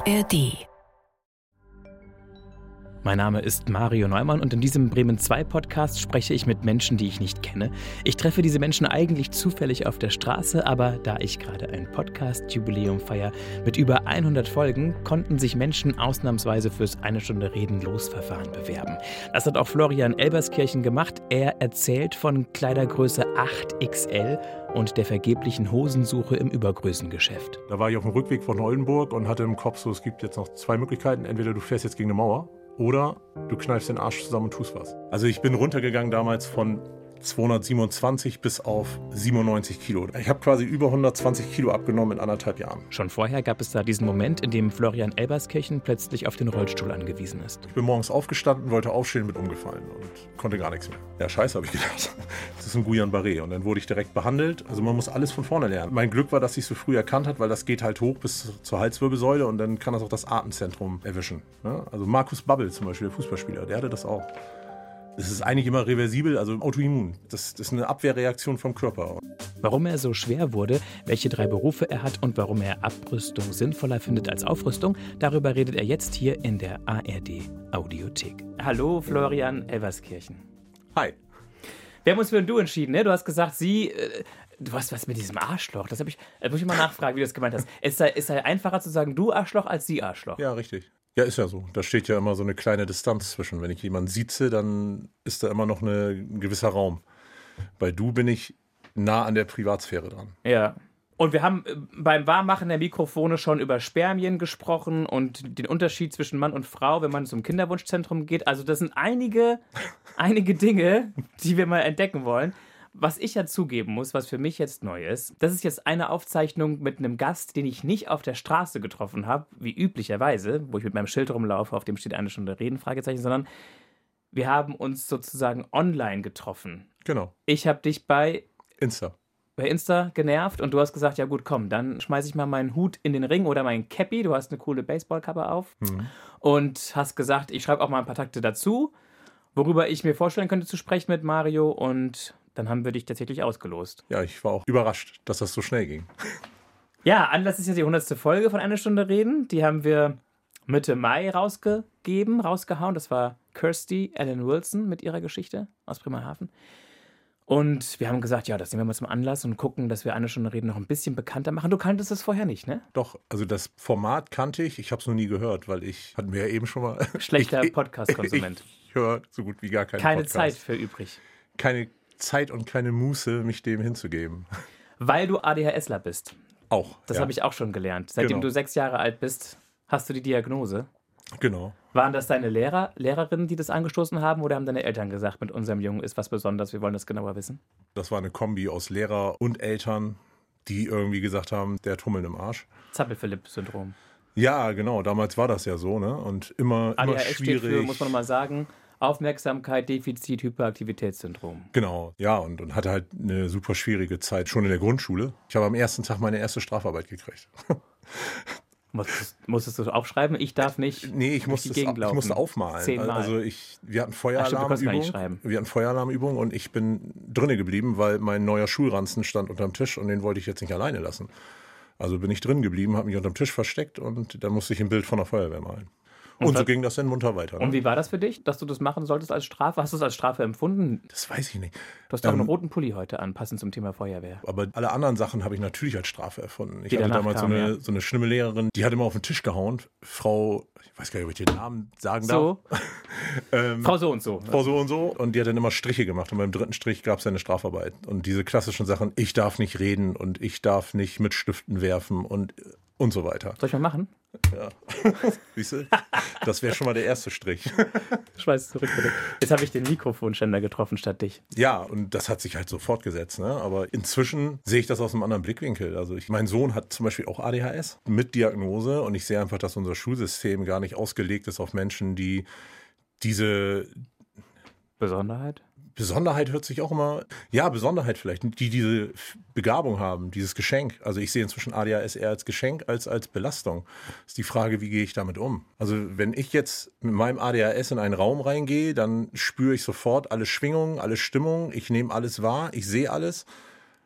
ARD. Mein Name ist Mario Neumann und in diesem Bremen 2 Podcast spreche ich mit Menschen, die ich nicht kenne. Ich treffe diese Menschen eigentlich zufällig auf der Straße, aber da ich gerade ein Podcast-Jubiläum feiere mit über 100 Folgen, konnten sich Menschen ausnahmsweise fürs 1 Stunde Reden Losverfahren bewerben. Das hat auch Florian Elberskirchen gemacht. Er erzählt von Kleidergröße 8XL und der vergeblichen Hosensuche im Übergrößengeschäft. Da war ich auf dem Rückweg von Oldenburg und hatte im Kopf so, es gibt jetzt noch 2 Möglichkeiten. Entweder du fährst jetzt gegen eine Mauer oder du kneifst den Arsch zusammen und tust was. Also ich bin runtergegangen damals von 227 bis auf 97 Kilo. Ich habe quasi über 120 Kilo abgenommen in 1,5 Jahren. Schon vorher gab es da diesen Moment, in dem Florian Elberskirchen plötzlich auf den Rollstuhl angewiesen ist. Ich bin morgens aufgestanden, wollte aufstehen, bin umgefallen und konnte gar nichts mehr. Ja, scheiße, habe ich gedacht. Das ist ein Guillain-Barré und dann wurde ich direkt behandelt. Also man muss alles von vorne lernen. Mein Glück war, dass ich es so früh erkannt habe, weil das geht halt hoch bis zur Halswirbelsäule und dann kann das auch das Atemzentrum erwischen. Ja? Also Markus Babbel zum Beispiel, der Fußballspieler, der hatte das auch. Es ist eigentlich immer reversibel, also autoimmun. Das ist eine Abwehrreaktion vom Körper. Warum er so schwer wurde, welche 3 Berufe er hat und warum er Abrüstung sinnvoller findet als Aufrüstung, darüber redet er jetzt hier in der ARD Audiothek. Hallo Florian Elberskirchen. Hi. Wir haben uns für ein Du entschieden, ne? Du hast gesagt, du hast was mit diesem Arschloch. Das muss ich mal nachfragen, wie du das gemeint hast. Es sei einfacher zu sagen, du Arschloch, als sie Arschloch. Ja, richtig. Ja, ist ja so. Da steht ja immer so eine kleine Distanz zwischen. Wenn ich jemanden sieze, dann ist da immer noch ein gewisser Raum. Bei du bin ich nah an der Privatsphäre dran. Ja. Und wir haben beim Warmmachen der Mikrofone schon über Spermien gesprochen und den Unterschied zwischen Mann und Frau, wenn man zum Kinderwunschzentrum geht. Also das sind einige Dinge, die wir mal entdecken wollen. Was ich ja zugeben muss, was für mich jetzt neu ist, das ist jetzt eine Aufzeichnung mit einem Gast, den ich nicht auf der Straße getroffen habe, wie üblicherweise, wo ich mit meinem Schild rumlaufe, auf dem steht 1 Stunde Reden, Fragezeichen, sondern wir haben uns sozusagen online getroffen. Genau. Ich habe dich bei Insta genervt und du hast gesagt, ja gut, komm, dann schmeiße ich mal meinen Hut in den Ring oder meinen Cappy, du hast eine coole Baseballkappe auf und hast gesagt, ich schreibe auch mal ein paar Takte dazu, worüber ich mir vorstellen könnte zu sprechen mit Mario und dann haben wir dich tatsächlich ausgelost. Ja, ich war auch überrascht, dass das so schnell ging. Ja, Anlass ist ja die 100. Folge von 1 Stunde Reden. Die haben wir Mitte Mai rausgehauen. Das war Kirsty Allen Wilson mit ihrer Geschichte aus Bremerhaven. Und wir haben gesagt, ja, das nehmen wir mal zum Anlass und gucken, dass wir 1 Stunde Reden noch ein bisschen bekannter machen. Du kanntest das vorher nicht, ne? Doch, also das Format kannte ich. Ich habe es noch nie gehört, weil hatten wir ja eben schon mal. Schlechter Podcast-Konsument. Ich höre so gut wie gar keinen Keine Podcast. Zeit für übrig. Keine Zeit und keine Muße, mich dem hinzugeben. Weil du ADHSler bist. Auch. Das habe ich auch schon gelernt. Seitdem du 6 Jahre alt bist, hast du die Diagnose. Genau. Waren das deine Lehrerinnen, die das angestoßen haben, oder haben deine Eltern gesagt, mit unserem Jungen ist was Besonderes, wir wollen das genauer wissen? Das war eine Kombi aus Lehrer und Eltern, die irgendwie gesagt haben, der hat Hummeln im Arsch. Zappel-Philipp-Syndrom. Ja, genau, damals war das ja so, ne? Und immer ADHS schwierig. steht für, muss man mal sagen, Aufmerksamkeit, Defizit, Hyperaktivitätssyndrom. Genau, ja, und hatte halt eine super schwierige Zeit, schon in der Grundschule. Ich habe am ersten Tag meine erste Strafarbeit gekriegt. Musstest du aufschreiben? Ich darf nicht. Nee, ich musste aufmalen. 10-mal. Also wir hatten Feueralarmübung und ich bin drinnen geblieben, weil mein neuer Schulranzen stand unterm Tisch und den wollte ich jetzt nicht alleine lassen. Also bin ich drin geblieben, habe mich unterm Tisch versteckt und dann musste ich ein Bild von der Feuerwehr malen. Und so ging das dann munter weiter. Ne? Und wie war das für dich, dass du das machen solltest als Strafe? Hast du es als Strafe empfunden? Das weiß ich nicht. Du hast doch einen roten Pulli heute an, passend zum Thema Feuerwehr. Aber alle anderen Sachen habe ich natürlich als Strafe erfunden. Ich hatte damals so eine schlimme Lehrerin, die hat immer auf den Tisch gehauen. Frau, ich weiß gar nicht, ob ich den Namen sagen darf. Frau so und so. Frau so und so. Und die hat dann immer Striche gemacht. Und beim 3. Strich gab es eine Strafarbeit. Und diese klassischen Sachen, ich darf nicht reden und ich darf nicht mit Stiften werfen und so weiter. Soll ich mal machen? Ja. Siehst du? Das wäre schon mal der erste Strich. Schmeiß zurück, bitte. Jetzt habe ich den Mikrofonständer getroffen statt dich. Ja, und das hat sich halt so fortgesetzt. Ne? Aber inzwischen sehe ich das aus einem anderen Blickwinkel. Also mein Sohn hat zum Beispiel auch ADHS mit Diagnose. Und ich sehe einfach, dass unser Schulsystem gar nicht ausgelegt ist auf Menschen, die diese Besonderheit hört sich auch immer, ja, Besonderheit vielleicht, die diese Begabung haben, dieses Geschenk. Also ich sehe inzwischen ADHS eher als Geschenk als Belastung. Ist die Frage, wie gehe ich damit um? Also wenn ich jetzt mit meinem ADHS in einen Raum reingehe, dann spüre ich sofort alle Schwingungen, alle Stimmungen, ich nehme alles wahr, ich sehe alles.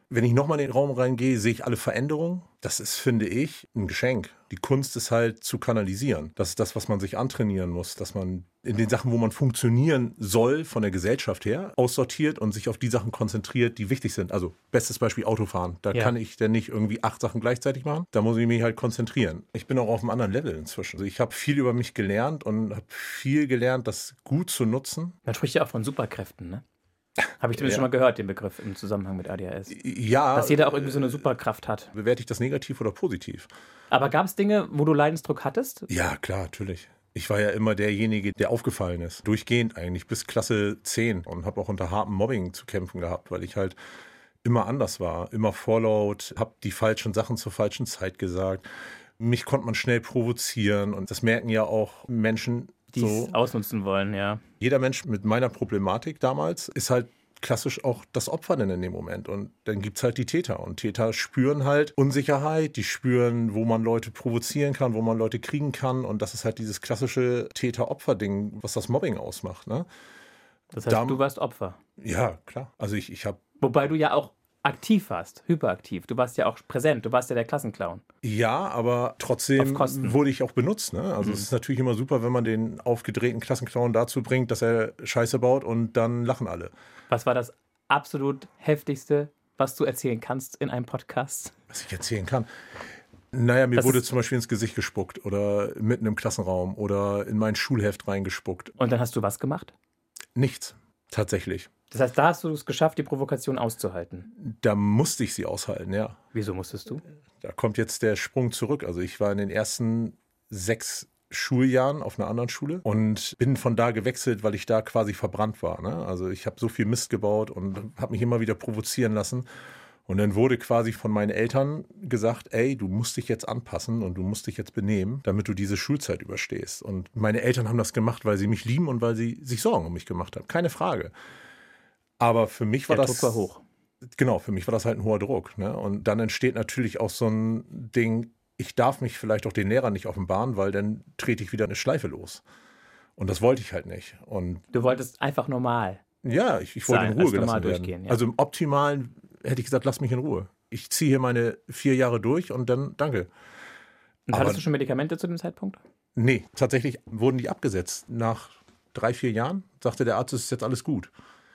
Wenn ich nochmal in den Raum reingehe, sehe ich alle Veränderungen. Das ist, finde ich, ein Geschenk. Die Kunst ist halt zu kanalisieren. Das ist das, was man sich antrainieren muss, dass man in den Sachen, wo man funktionieren soll, von der Gesellschaft her, aussortiert und sich auf die Sachen konzentriert, die wichtig sind. Also bestes Beispiel Autofahren. Da kann ich dann nicht irgendwie 8 Sachen gleichzeitig machen. Da muss ich mich halt konzentrieren. Ich bin auch auf einem anderen Level inzwischen. Also ich habe viel über mich gelernt und habe viel gelernt, das gut zu nutzen. Man spricht ja auch von Superkräften, ne? Habe ich zumindest schon mal gehört, den Begriff im Zusammenhang mit ADHS. Ja. Dass jeder auch irgendwie so eine Superkraft hat. Bewerte ich das negativ oder positiv? Aber gab es Dinge, wo du Leidensdruck hattest? Ja, klar, natürlich. Ich war ja immer derjenige, der aufgefallen ist. Durchgehend eigentlich bis Klasse 10 und habe auch unter hartem Mobbing zu kämpfen gehabt, weil ich halt immer anders war, immer vorlaut, habe die falschen Sachen zur falschen Zeit gesagt. Mich konnte man schnell provozieren und das merken ja auch Menschen, die es ausnutzen wollen, ja. Jeder Mensch mit meiner Problematik damals ist halt klassisch auch das Opfer dann in dem Moment. Und dann gibt es halt die Täter. Und Täter spüren halt Unsicherheit, die spüren, wo man Leute provozieren kann, wo man Leute kriegen kann. Und das ist halt dieses klassische Täter-Opfer-Ding, was das Mobbing ausmacht. Ne? Das heißt, du warst Opfer. Ja, klar. Also ich habe... Wobei du ja auch aktiv warst, hyperaktiv. Du warst ja auch präsent, du warst ja der Klassenclown. Ja, aber trotzdem wurde ich auch benutzt. Ne? Also es ist natürlich immer super, wenn man den aufgedrehten Klassenclown dazu bringt, dass er Scheiße baut und dann lachen alle. Was war das absolut Heftigste, was du erzählen kannst in einem Podcast? Was ich erzählen kann? Naja, mir wurde zum Beispiel ins Gesicht gespuckt oder mitten im Klassenraum oder in mein Schulheft reingespuckt. Und dann hast du was gemacht? Nichts, tatsächlich. Das heißt, da hast du es geschafft, die Provokation auszuhalten? Da musste ich sie aushalten, ja. Wieso musstest du? Da kommt jetzt der Sprung zurück. Also ich war in den ersten 6 Schuljahren auf einer anderen Schule und bin von da gewechselt, weil ich da quasi verbrannt war. Ne? Also ich habe so viel Mist gebaut und habe mich immer wieder provozieren lassen. Und dann wurde quasi von meinen Eltern gesagt, ey, du musst dich jetzt anpassen und du musst dich jetzt benehmen, damit du diese Schulzeit überstehst. Und meine Eltern haben das gemacht, weil sie mich lieben und weil sie sich Sorgen um mich gemacht haben. Keine Frage. Aber für mich war der Druck war hoch. Genau, für mich war das halt ein hoher Druck. Ne? Und dann entsteht natürlich auch so ein Ding, ich darf mich vielleicht auch den Lehrern nicht offenbaren, weil dann trete ich wieder eine Schleife los. Und das wollte ich halt nicht. Und du wolltest einfach normal. Ja, ich wollte in Ruhe gelassen werden. Ja. Also im Optimalen hätte ich gesagt, lass mich in Ruhe. Ich ziehe hier meine 4 Jahre durch und dann danke. Und hattest du schon Medikamente zu dem Zeitpunkt? Nee, tatsächlich wurden die abgesetzt. Nach 3, 4 Jahren sagte der Arzt, es ist jetzt alles gut.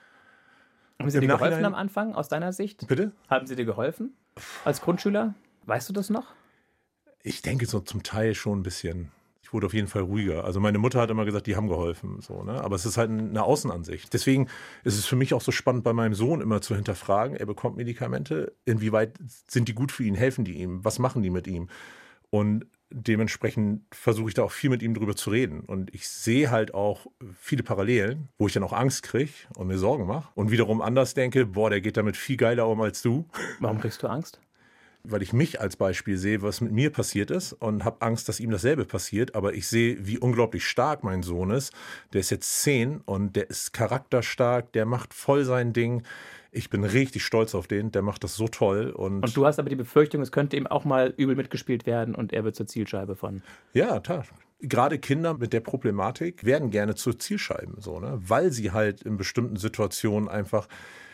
Haben sie dir geholfen am Anfang, aus deiner Sicht? Bitte? Haben sie dir geholfen als Grundschüler? Weißt du das noch? Ich denke so zum Teil schon ein bisschen. Ich wurde auf jeden Fall ruhiger. Also meine Mutter hat immer gesagt, die haben geholfen. So, ne? Aber es ist halt eine Außenansicht. Deswegen ist es für mich auch so spannend, bei meinem Sohn immer zu hinterfragen, er bekommt Medikamente, inwieweit sind die gut für ihn, helfen die ihm, was machen die mit ihm? Und dementsprechend versuche ich da auch viel mit ihm drüber zu reden. Und ich sehe halt auch viele Parallelen, wo ich dann auch Angst kriege und mir Sorgen mache. Und wiederum anders denke, boah, der geht damit viel geiler um als du. Warum kriegst du Angst? Weil ich mich als Beispiel sehe, was mit mir passiert ist und habe Angst, dass ihm dasselbe passiert. Aber ich sehe, wie unglaublich stark mein Sohn ist. Der ist jetzt 10 und der ist charakterstark, der macht voll sein Ding. Ich bin richtig stolz auf den, der macht das so toll. Und du hast aber die Befürchtung, es könnte ihm auch mal übel mitgespielt werden und er wird zur Zielscheibe von. Ja, gerade Kinder mit der Problematik werden gerne zur Zielscheiben, so, ne? Weil sie halt in bestimmten Situationen einfach...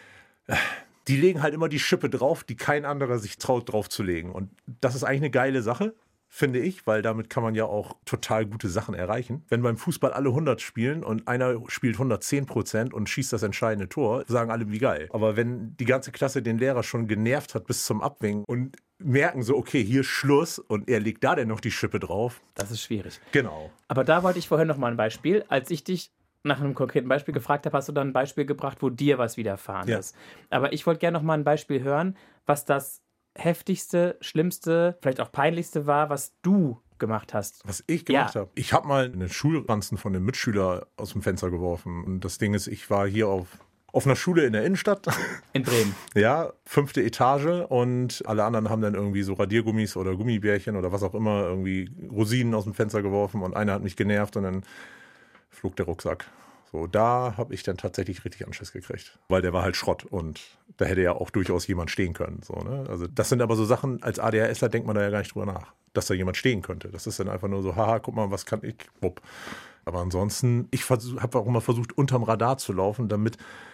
Die legen halt immer die Schippe drauf, die kein anderer sich traut drauf zu legen. Und das ist eigentlich eine geile Sache, finde ich, weil damit kann man ja auch total gute Sachen erreichen. Wenn beim Fußball alle 100 spielen und einer spielt 110% und schießt das entscheidende Tor, sagen alle, wie geil. Aber wenn die ganze Klasse den Lehrer schon genervt hat bis zum Abwinken und merken so, okay, hier ist Schluss und er legt da denn noch die Schippe drauf. Das ist schwierig. Genau. Aber da wollte ich vorhin noch mal ein Beispiel. Als ich dich nach einem konkreten Beispiel gefragt habe, hast du dann ein Beispiel gebracht, wo dir was widerfahren ist. Aber ich wollte gerne noch mal ein Beispiel hören, was das heftigste, schlimmste, vielleicht auch peinlichste war, was du gemacht hast. Was ich gemacht habe? Ich habe mal einen Schulranzen von einem Mitschüler aus dem Fenster geworfen. Und das Ding ist, ich war hier auf einer Schule in der Innenstadt. In Bremen. Ja, 5. Etage und alle anderen haben dann irgendwie so Radiergummis oder Gummibärchen oder was auch immer, irgendwie Rosinen aus dem Fenster geworfen und einer hat mich genervt und dann flog der Rucksack. So, da habe ich dann tatsächlich richtig Anschiss gekriegt. Weil der war halt Schrott und da hätte ja auch durchaus jemand stehen können. So, ne? Also das sind aber so Sachen, als ADHSler denkt man da ja gar nicht drüber nach, dass da jemand stehen könnte. Das ist dann einfach nur so, haha, guck mal, was kann ich, wupp. Aber ansonsten, ich habe auch immer versucht, unterm Radar zu laufen, damit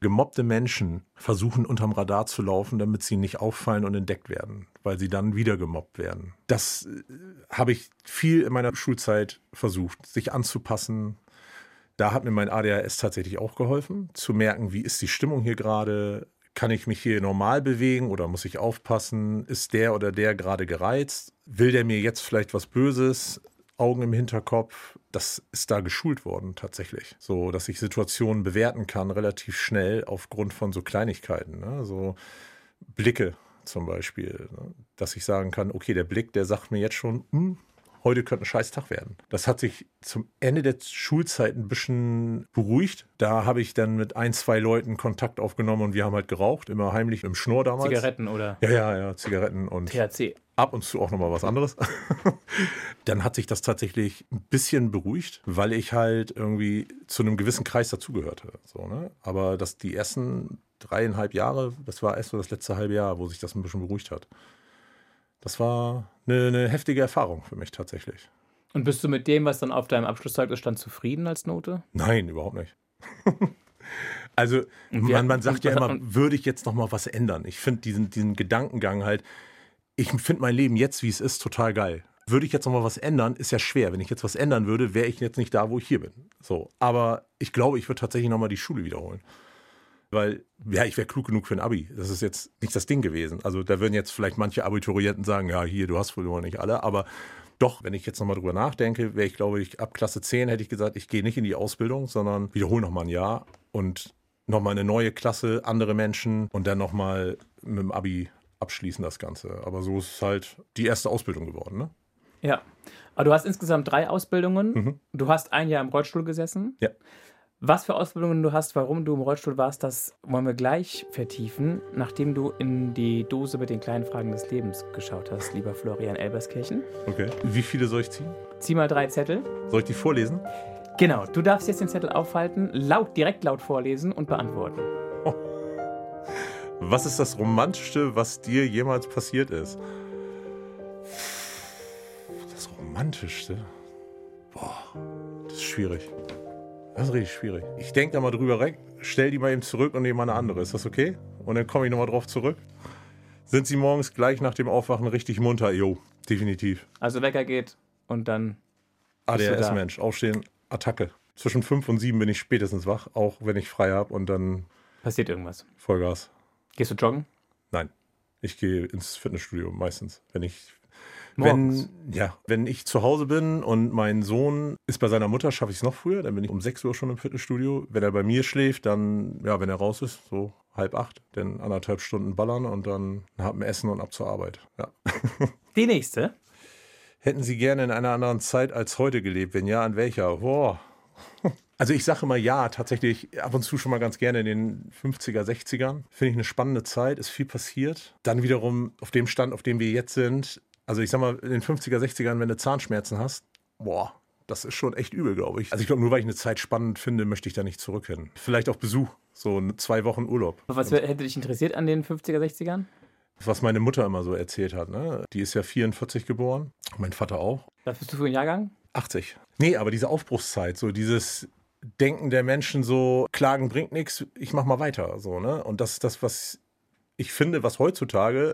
Gemobbte Menschen versuchen unterm Radar zu laufen, damit sie nicht auffallen und entdeckt werden, weil sie dann wieder gemobbt werden. Das habe ich viel in meiner Schulzeit versucht, sich anzupassen. Da hat mir mein ADHS tatsächlich auch geholfen, zu merken, wie ist die Stimmung hier gerade, kann ich mich hier normal bewegen oder muss ich aufpassen, ist der oder der gerade gereizt, will der mir jetzt vielleicht was Böses, Augen im Hinterkopf. Das ist da geschult worden tatsächlich, so dass ich Situationen bewerten kann relativ schnell aufgrund von so Kleinigkeiten, ne? So Blicke zum Beispiel, ne? Dass ich sagen kann, okay, der Blick, der sagt mir jetzt schon, heute könnte ein scheiß Tag werden. Das hat sich zum Ende der Schulzeit ein bisschen beruhigt. Da habe ich dann mit 1, 2 Leuten Kontakt aufgenommen und wir haben halt geraucht, immer heimlich im Schnurr damals. Zigaretten oder? Ja, Zigaretten und THC. Ab und zu auch nochmal was anderes. Dann hat sich das tatsächlich ein bisschen beruhigt, weil ich halt irgendwie zu einem gewissen Kreis dazugehörte. So, ne? Aber die ersten 3,5 Jahre, das war erst so das letzte halbe Jahr, wo sich das ein bisschen beruhigt hat. Das war eine heftige Erfahrung für mich tatsächlich. Und bist du mit dem, was dann auf deinem Abschlusszeugnis stand, zufrieden als Note? Nein, überhaupt nicht. Also man sagt ja immer, würde ich jetzt noch mal was ändern? Ich finde diesen Gedankengang halt, ich finde mein Leben jetzt, wie es ist, total geil. Würde ich jetzt noch mal was ändern, ist ja schwer. Wenn ich jetzt was ändern würde, wäre ich jetzt nicht da, wo ich hier bin. So, aber ich glaube, ich würde tatsächlich noch mal die Schule wiederholen. Weil, ja, ich wäre klug genug für ein Abi. Das ist jetzt nicht das Ding gewesen. Also da würden jetzt vielleicht manche Abiturienten sagen, ja, hier, du hast wohl noch nicht alle. Aber doch, wenn ich jetzt nochmal drüber nachdenke, wäre ich, glaube ich, ab Klasse 10 hätte ich gesagt, ich gehe nicht in die Ausbildung, sondern wiederhole nochmal ein Jahr und nochmal eine neue Klasse, andere Menschen und dann nochmal mit dem Abi abschließen das Ganze. Aber so ist es halt die erste Ausbildung geworden, ne? Ja. Aber du hast insgesamt 3 Ausbildungen. Mhm. Du hast ein Jahr im Rollstuhl gesessen. Ja. Was für Ausbildungen du hast, warum du im Rollstuhl warst, das wollen wir gleich vertiefen, nachdem du in die Dose mit den kleinen Fragen des Lebens geschaut hast, lieber Florian Elberskirchen. Okay. Wie viele soll ich ziehen? Zieh mal 3 Zettel. Soll ich die vorlesen? Genau, du darfst jetzt den Zettel aufhalten, direkt laut vorlesen und beantworten. Oh. Was ist das Romantischste, was dir jemals passiert ist? Das Romantischste? Boah, das ist schwierig. Das ist richtig schwierig. Ich denke da mal drüber weg, stell die mal eben zurück und nehme mal eine andere. Ist das okay? Und dann komme ich nochmal drauf zurück. Sind Sie morgens gleich nach dem Aufwachen richtig munter? Jo, definitiv. Also Wecker geht und dann ADHS-Mensch, aufstehen, Attacke. Zwischen 5 und 7 bin ich spätestens wach, auch wenn ich frei habe und dann passiert irgendwas. Vollgas. Gehst du joggen? Nein, ich gehe ins Fitnessstudio meistens, wenn ich zu Hause bin und mein Sohn ist bei seiner Mutter, schaffe ich es noch früher, dann bin ich um 6 Uhr schon im Fitnessstudio. Wenn er bei mir schläft, dann, ja, wenn er raus ist, so 7:30, dann 1,5 Stunden ballern und dann nach dem Essen und ab zur Arbeit. Ja. Die nächste. Hätten Sie gerne in einer anderen Zeit als heute gelebt? Wenn ja, an welcher? Boah. Also ich sage immer ja, tatsächlich ab und zu schon mal ganz gerne in den 50er, 60ern. Finde ich eine spannende Zeit, ist viel passiert. Dann wiederum auf dem Stand, auf dem wir jetzt sind. Also ich sag mal, in den 50er, 60ern, wenn du Zahnschmerzen hast, boah, das ist schon echt übel, glaube ich. Also ich glaube, nur weil ich eine Zeit spannend finde, möchte ich da nicht zurück hin. Vielleicht auf Besuch, so 2 Wochen Urlaub. Was hätte dich interessiert an den 50er, 60ern? Was meine Mutter immer so erzählt hat, ne? Die ist ja 44 geboren, mein Vater auch. Was bist du für ein Jahrgang? 80. Nee, aber diese Aufbruchszeit, so dieses Denken der Menschen, so Klagen bringt nichts, ich mach mal weiter, so, ne? Und das ist das, was ich finde, was heutzutage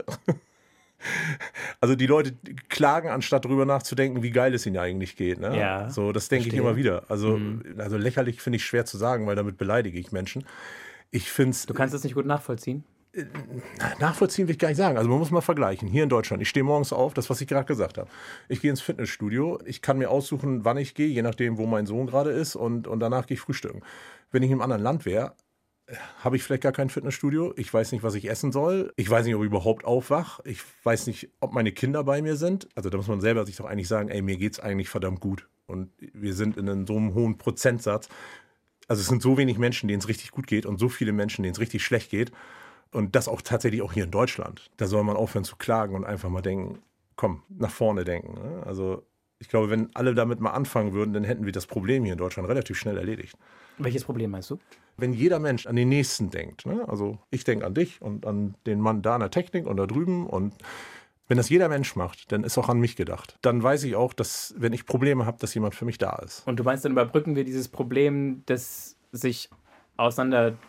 also die Leute klagen, anstatt darüber nachzudenken, wie geil es ihnen eigentlich geht. Ne? Ja, so, das denke ich immer wieder. Also lächerlich finde ich schwer zu sagen, weil damit beleidige ich Menschen. Du kannst das nicht gut nachvollziehen? Nachvollziehen will ich gar nicht sagen. Also man muss mal vergleichen. Hier in Deutschland, ich stehe morgens auf, das, was ich gerade gesagt habe. Ich gehe ins Fitnessstudio, ich kann mir aussuchen, wann ich gehe, je nachdem, wo mein Sohn gerade ist und danach gehe ich frühstücken. Wenn ich in einem anderen Land wäre, habe ich vielleicht gar kein Fitnessstudio. Ich weiß nicht, was ich essen soll. Ich weiß nicht, ob ich überhaupt aufwach. Ich weiß nicht, ob meine Kinder bei mir sind. Also da muss man selber sich doch eigentlich sagen, ey, mir geht's eigentlich verdammt gut. Und wir sind in so einem hohen Prozentsatz. Also es sind so wenig Menschen, denen es richtig gut geht und so viele Menschen, denen es richtig schlecht geht. Und das auch tatsächlich auch hier in Deutschland. Da soll man aufhören zu klagen und einfach mal denken, komm, nach vorne denken. Also ich glaube, wenn alle damit mal anfangen würden, dann hätten wir das Problem hier in Deutschland relativ schnell erledigt. Welches Problem meinst du? Wenn jeder Mensch an den Nächsten denkt, ne? Also ich denke an dich und an den Mann da an der Technik und da drüben und wenn das jeder Mensch macht, dann ist auch an mich gedacht. Dann weiß ich auch, dass, wenn ich Probleme habe, dass jemand für mich da ist. Und du meinst, dann überbrücken wir dieses Problem des sich auseinander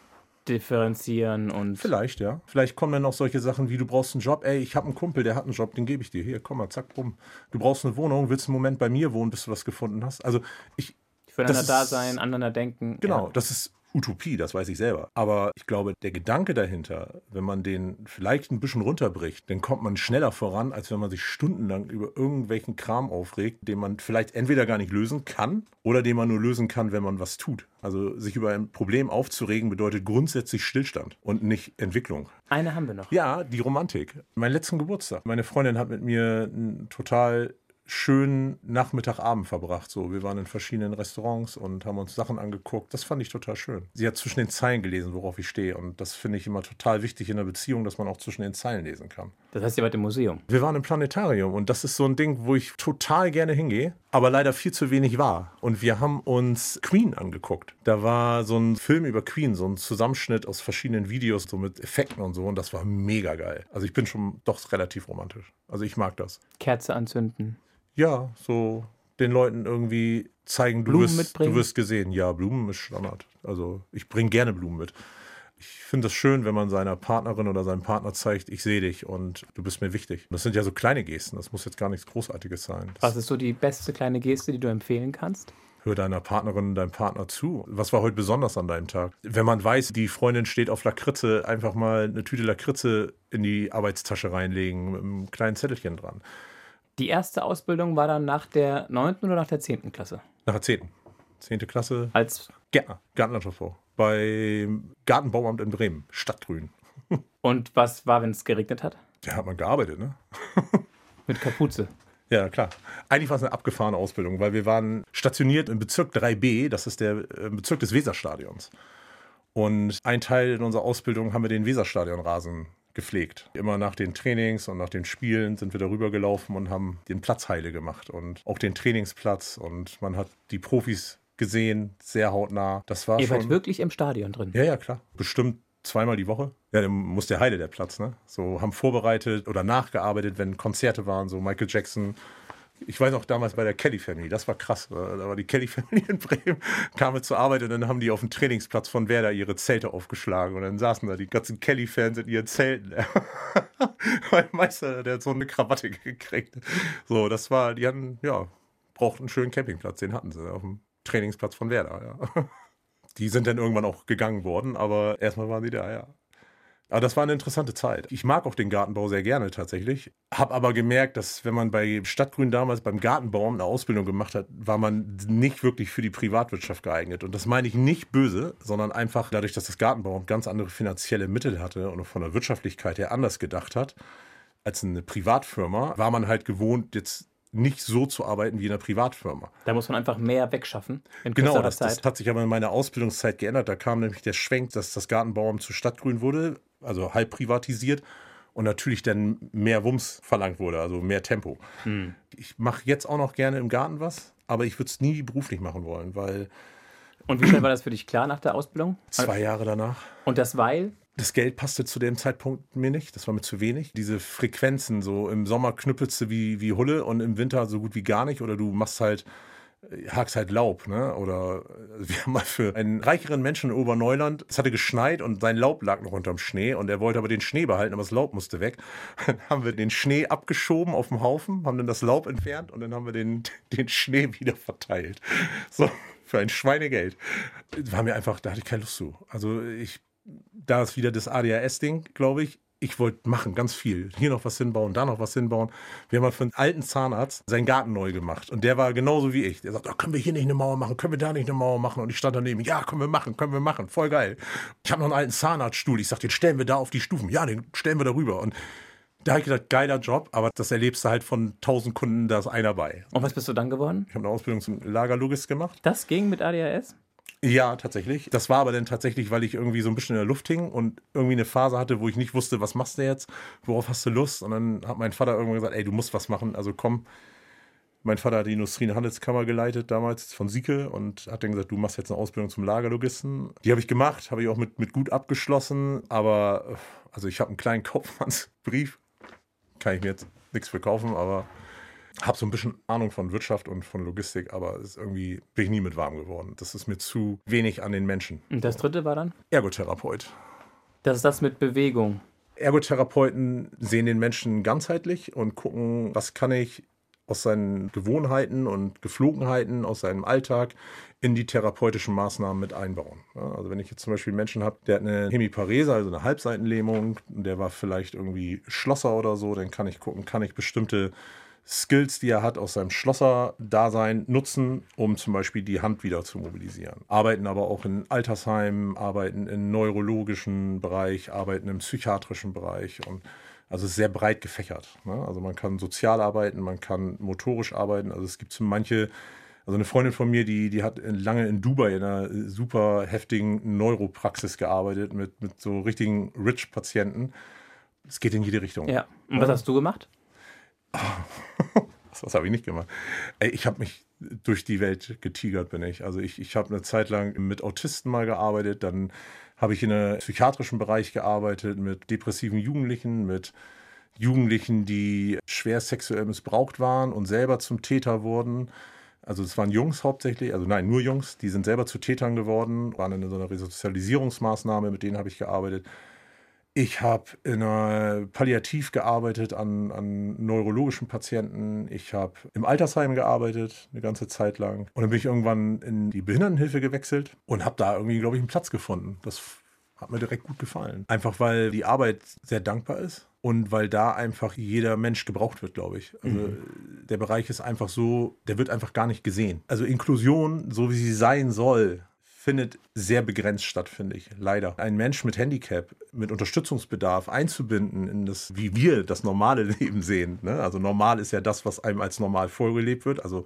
differenzieren und... Vielleicht, ja. Vielleicht kommen dann auch solche Sachen wie, du brauchst einen Job, ey, ich habe einen Kumpel, der hat einen Job, den gebe ich dir. Hier, komm mal, zack, bumm. Du brauchst eine Wohnung, willst einen Moment bei mir wohnen, bis du was gefunden hast. Also Füreinander da sein, aneinander denken. Genau, das ist Utopie, das weiß ich selber. Aber ich glaube, der Gedanke dahinter, wenn man den vielleicht ein bisschen runterbricht, dann kommt man schneller voran, als wenn man sich stundenlang über irgendwelchen Kram aufregt, den man vielleicht entweder gar nicht lösen kann oder den man nur lösen kann, wenn man was tut. Also sich über ein Problem aufzuregen bedeutet grundsätzlich Stillstand und nicht Entwicklung. Eine haben wir noch. Ja, die Romantik. Meinen letzten Geburtstag. Meine Freundin hat mit mir einen total schönen Nachmittagabend verbracht. So, wir waren in verschiedenen Restaurants und haben uns Sachen angeguckt. Das fand ich total schön. Sie hat zwischen den Zeilen gelesen, worauf ich stehe. Und das finde ich immer total wichtig in einer Beziehung, dass man auch zwischen den Zeilen lesen kann. Das heißt, ihr wart im Museum? Wir waren im Planetarium und das ist so ein Ding, wo ich total gerne hingehe, aber leider viel zu wenig war. Und wir haben uns Queen angeguckt. Da war so ein Film über Queen, so ein Zusammenschnitt aus verschiedenen Videos, so mit Effekten und so. Und das war mega geil. Also ich bin schon doch relativ romantisch. Also ich mag das. Kerze anzünden. Ja, so den Leuten irgendwie zeigen, du wirst gesehen. Ja, Blumen ist Standard. Also ich bringe gerne Blumen mit. Ich finde es schön, wenn man seiner Partnerin oder seinem Partner zeigt, ich sehe dich und du bist mir wichtig. Das sind ja so kleine Gesten, das muss jetzt gar nichts Großartiges sein. Was ist so die beste kleine Geste, die du empfehlen kannst? Hör deiner Partnerin, deinem Partner zu. Was war heute besonders an deinem Tag? Wenn man weiß, die Freundin steht auf Lakritze, einfach mal eine Tüte Lakritze in die Arbeitstasche reinlegen mit einem kleinen Zettelchen dran. Die erste Ausbildung war dann nach der 9. oder nach der 10. Klasse? Nach der 10. 10. Klasse. Als Gärtner, Gartenlandschaftsbau. Beim Gartenbauamt in Bremen, Stadtgrün. Und was war, wenn es geregnet hat? Da hat man gearbeitet, ne? Mit Kapuze. Ja, klar. Eigentlich war es eine abgefahrene Ausbildung, weil wir waren stationiert im Bezirk 3b, das ist der Bezirk des Weserstadions. Und ein Teil in unserer Ausbildung haben wir den Weserstadionrasen gepflegt. Immer nach den Trainings und nach den Spielen sind wir darüber gelaufen und haben den Platz heile gemacht und auch den Trainingsplatz und man hat die Profis gesehen, sehr hautnah. Das war Ihr schon... wart wirklich im Stadion drin? Ja, klar. Bestimmt zweimal die Woche. Ja, dann muss der heile, der Platz, ne? So haben vorbereitet oder nachgearbeitet, wenn Konzerte waren, so Michael Jackson. Ich weiß noch damals bei der Kelly Family, das war krass. Da war die Kelly Family in Bremen, kamen zur Arbeit und dann haben die auf dem Trainingsplatz von Werder ihre Zelte aufgeschlagen und dann saßen da die ganzen Kelly-Fans in ihren Zelten. Mein Meister, der hat so eine Krawatte gekriegt. So, das war, die hatten, ja, brauchten einen schönen Campingplatz, den hatten sie auf dem Trainingsplatz von Werder, ja. Die sind dann irgendwann auch gegangen worden, aber erstmal waren die da, ja. Aber das war eine interessante Zeit. Ich mag auch den Gartenbau sehr gerne tatsächlich. Hab aber gemerkt, dass wenn man bei Stadtgrün damals beim Gartenbau eine Ausbildung gemacht hat, war man nicht wirklich für die Privatwirtschaft geeignet. Und das meine ich nicht böse, sondern einfach dadurch, dass das Gartenbau ganz andere finanzielle Mittel hatte und von der Wirtschaftlichkeit her anders gedacht hat als eine Privatfirma, war man halt gewohnt, jetzt nicht so zu arbeiten wie in einer Privatfirma. Da muss man einfach mehr wegschaffen in Genau, kürzerer Zeit. Das hat sich aber in meiner Ausbildungszeit geändert. Da kam nämlich der Schwenk, dass das Gartenbauamt zu Stadtgrün wurde, also halb privatisiert und natürlich dann mehr Wumms verlangt wurde, also mehr Tempo. Ich mache jetzt auch noch gerne im Garten was, aber ich würde es nie beruflich machen wollen, weil... Und wie schnell war das für dich klar nach der Ausbildung? 2 Jahre danach. Und das weil? Das Geld passte zu dem Zeitpunkt mir nicht, das war mir zu wenig. Diese Frequenzen, so im Sommer knüppelst du wie Hulle und im Winter so gut wie gar nicht oder du machst halt, hakst halt Laub, ne? Oder wir haben mal für einen reicheren Menschen in Oberneuland, es hatte geschneit und sein Laub lag noch unterm Schnee und er wollte aber den Schnee behalten, aber das Laub musste weg. Dann haben wir den Schnee abgeschoben auf dem Haufen, haben dann das Laub entfernt und dann haben wir den Schnee wieder verteilt. So, für ein Schweinegeld. War mir einfach, da hatte ich keine Lust zu. Also da ist wieder das ADHS-Ding, glaube ich. Ich wollte machen, ganz viel. Hier noch was hinbauen, da noch was hinbauen. Wir haben mal für einen alten Zahnarzt seinen Garten neu gemacht. Und der war genauso wie ich. Der sagt, oh, können wir hier nicht eine Mauer machen? Können wir da nicht eine Mauer machen? Und ich stand daneben, ja, können wir machen. Voll geil. Ich habe noch einen alten Zahnarztstuhl. Ich sag, den stellen wir da auf die Stufen. Ja, den stellen wir da rüber. Und da habe ich gedacht, geiler Job. Aber das erlebst du halt von 1000 Kunden, da ist einer bei. Und was bist du dann geworden? Ich habe eine Ausbildung zum Lagerlogist gemacht. Das ging mit ADHS? Ja, tatsächlich. Das war aber dann tatsächlich, weil ich irgendwie so ein bisschen in der Luft hing und irgendwie eine Phase hatte, wo ich nicht wusste, was machst du jetzt? Worauf hast du Lust? Und dann hat mein Vater irgendwann gesagt, ey, du musst was machen, also komm. Mein Vater hat die Industrie- und Handelskammer geleitet damals von Sieke und hat dann gesagt, du machst jetzt eine Ausbildung zum Lagerlogisten. Die habe ich gemacht, habe ich auch mit gut abgeschlossen, aber also ich habe einen kleinen Kaufmannsbrief, kann ich mir jetzt nichts verkaufen, aber Habe so ein bisschen Ahnung von Wirtschaft und von Logistik, aber bin ich nie mit warm geworden. Das ist mir zu wenig an den Menschen. Und das dritte war dann? Ergotherapeut. Das ist das mit Bewegung. Ergotherapeuten sehen den Menschen ganzheitlich und gucken, was kann ich aus seinen Gewohnheiten und Geflogenheiten, aus seinem Alltag in die therapeutischen Maßnahmen mit einbauen. Ja, also wenn ich jetzt zum Beispiel einen Menschen habe, der hat eine Hemiparese, also eine Halbseitenlähmung, der war vielleicht irgendwie Schlosser oder so, dann kann ich gucken, kann ich bestimmte Skills, die er hat, aus seinem Schlosser-Dasein nutzen, um zum Beispiel die Hand wieder zu mobilisieren. Arbeiten aber auch in Altersheimen, arbeiten im neurologischen Bereich, arbeiten im psychiatrischen Bereich und also es ist sehr breit gefächert. Ne? Also man kann sozial arbeiten, man kann motorisch arbeiten. Also es gibt so manche, also eine Freundin von mir, die hat lange in Dubai in einer super heftigen Neuropraxis gearbeitet mit so richtigen Rich-Patienten. Es geht in jede Richtung. Ja. Und was hast du gemacht? Was habe ich nicht gemacht? Ich habe mich durch die Welt getigert, bin ich. Also ich habe eine Zeit lang mit Autisten mal gearbeitet, dann habe ich in einem psychiatrischen Bereich gearbeitet mit depressiven Jugendlichen, mit Jugendlichen, die schwer sexuell missbraucht waren und selber zum Täter wurden. Also es waren Jungs hauptsächlich, also nein, nur Jungs, die sind selber zu Tätern geworden, waren in so einer Resozialisierungsmaßnahme, mit denen habe ich gearbeitet. Ich habe in einer Palliativ gearbeitet an neurologischen Patienten. Ich habe im Altersheim gearbeitet, eine ganze Zeit lang. Und dann bin ich irgendwann in die Behindertenhilfe gewechselt und habe da irgendwie, glaube ich, einen Platz gefunden. Das hat mir direkt gut gefallen. Einfach weil die Arbeit sehr dankbar ist und weil da einfach jeder Mensch gebraucht wird, glaube ich. Also der Bereich ist einfach so, der wird einfach gar nicht gesehen. Also Inklusion, so wie sie sein soll, findet sehr begrenzt statt, finde ich. Leider. Ein Mensch mit Handicap, mit Unterstützungsbedarf einzubinden in das, wie wir das normale Leben sehen. Ne? Also normal ist ja das, was einem als normal vorgelebt wird. Also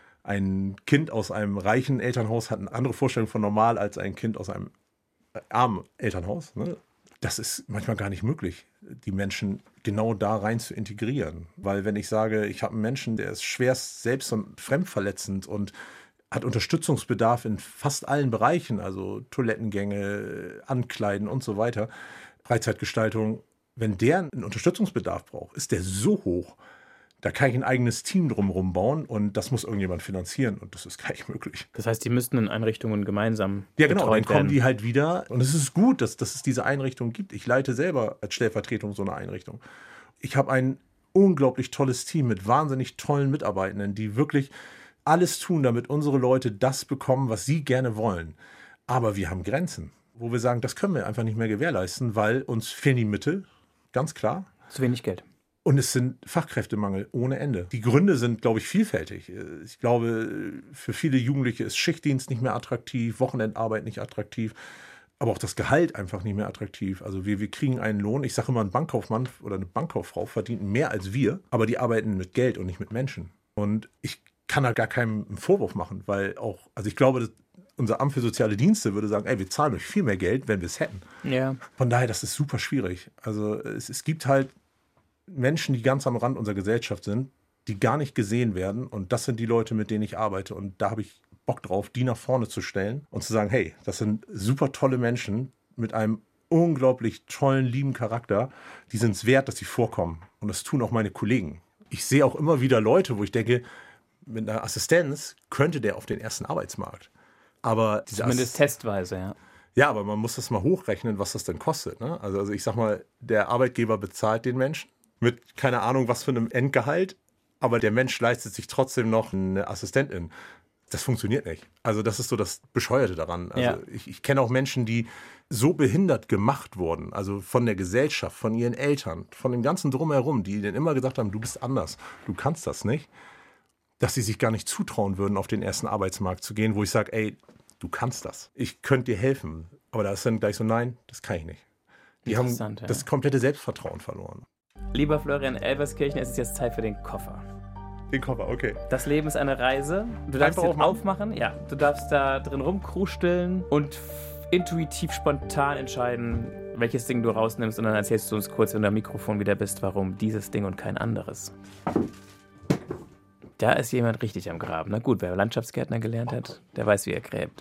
ein Kind aus einem reichen Elternhaus hat eine andere Vorstellung von normal als ein Kind aus einem armen Elternhaus. Ne? Das ist manchmal gar nicht möglich, die Menschen genau da rein zu integrieren. Weil wenn ich sage, ich habe einen Menschen, der ist schwerst selbst- und fremdverletzend und hat Unterstützungsbedarf in fast allen Bereichen, also Toilettengänge, Ankleiden und so weiter, Freizeitgestaltung. Wenn der einen Unterstützungsbedarf braucht, ist der so hoch, da kann ich ein eigenes Team drumherum bauen und das muss irgendjemand finanzieren und das ist gar nicht möglich. Das heißt, die müssten in Einrichtungen gemeinsam Ja, genau, dann kommen werden. die halt wieder und es ist gut, dass es diese Einrichtung gibt. Ich leite selber als Stellvertretung so eine Einrichtung. Ich habe ein unglaublich tolles Team mit wahnsinnig tollen Mitarbeitenden, die wirklich alles tun, damit unsere Leute das bekommen, was sie gerne wollen. Aber wir haben Grenzen, wo wir sagen, das können wir einfach nicht mehr gewährleisten, weil uns fehlen die Mittel, ganz klar. Zu wenig Geld. Und es sind Fachkräftemangel ohne Ende. Die Gründe sind, glaube ich, vielfältig. Ich glaube, für viele Jugendliche ist Schichtdienst nicht mehr attraktiv, Wochenendarbeit nicht attraktiv, aber auch das Gehalt einfach nicht mehr attraktiv. Also wir kriegen einen Lohn. Ich sage immer, ein Bankkaufmann oder eine Bankkauffrau verdient mehr als wir, aber die arbeiten mit Geld und nicht mit Menschen. Und ich kann da gar keinen Vorwurf machen, weil auch, also ich glaube, unser Amt für soziale Dienste würde sagen, ey, wir zahlen euch viel mehr Geld, wenn wir es hätten. Ja. Von daher, das ist super schwierig. Also es gibt halt Menschen, die ganz am Rand unserer Gesellschaft sind, die gar nicht gesehen werden und das sind die Leute, mit denen ich arbeite und da habe ich Bock drauf, die nach vorne zu stellen und zu sagen, hey, das sind super tolle Menschen mit einem unglaublich tollen, lieben Charakter, die sind es wert, dass sie vorkommen und das tun auch meine Kollegen. Ich sehe auch immer wieder Leute, wo ich denke, mit einer Assistenz könnte der auf den ersten Arbeitsmarkt. Aber zumindest testweise, ja. Ja, aber man muss das mal hochrechnen, was das denn kostet. Ne? Also ich sag mal, der Arbeitgeber bezahlt den Menschen mit keine Ahnung was für einem Endgehalt, aber der Mensch leistet sich trotzdem noch eine Assistentin. Das funktioniert nicht. Also das ist so das Bescheuerte daran. Also ja. ich kenne auch Menschen, die so behindert gemacht wurden, also von der Gesellschaft, von ihren Eltern, von dem ganzen Drumherum, die denen immer gesagt haben, du bist anders, du kannst das nicht, dass sie sich gar nicht zutrauen würden, auf den ersten Arbeitsmarkt zu gehen, wo ich sage, ey, du kannst das. Ich könnte dir helfen. Aber da ist dann gleich so, nein, das kann ich nicht. Die haben das komplette Selbstvertrauen verloren. Lieber Florian Elverskirchen, es ist jetzt Zeit für den Koffer. Den Koffer, okay. Das Leben ist eine Reise. Du darfst ihn aufmachen. Ja, du darfst da drin rumkrusteln und intuitiv spontan entscheiden, welches Ding du rausnimmst. Und dann erzählst du uns kurz, wenn du am Mikrofon wieder bist, warum dieses Ding und kein anderes. Da ist jemand richtig am Graben. Na gut, wer Landschaftsgärtner gelernt hat, der weiß, wie er gräbt.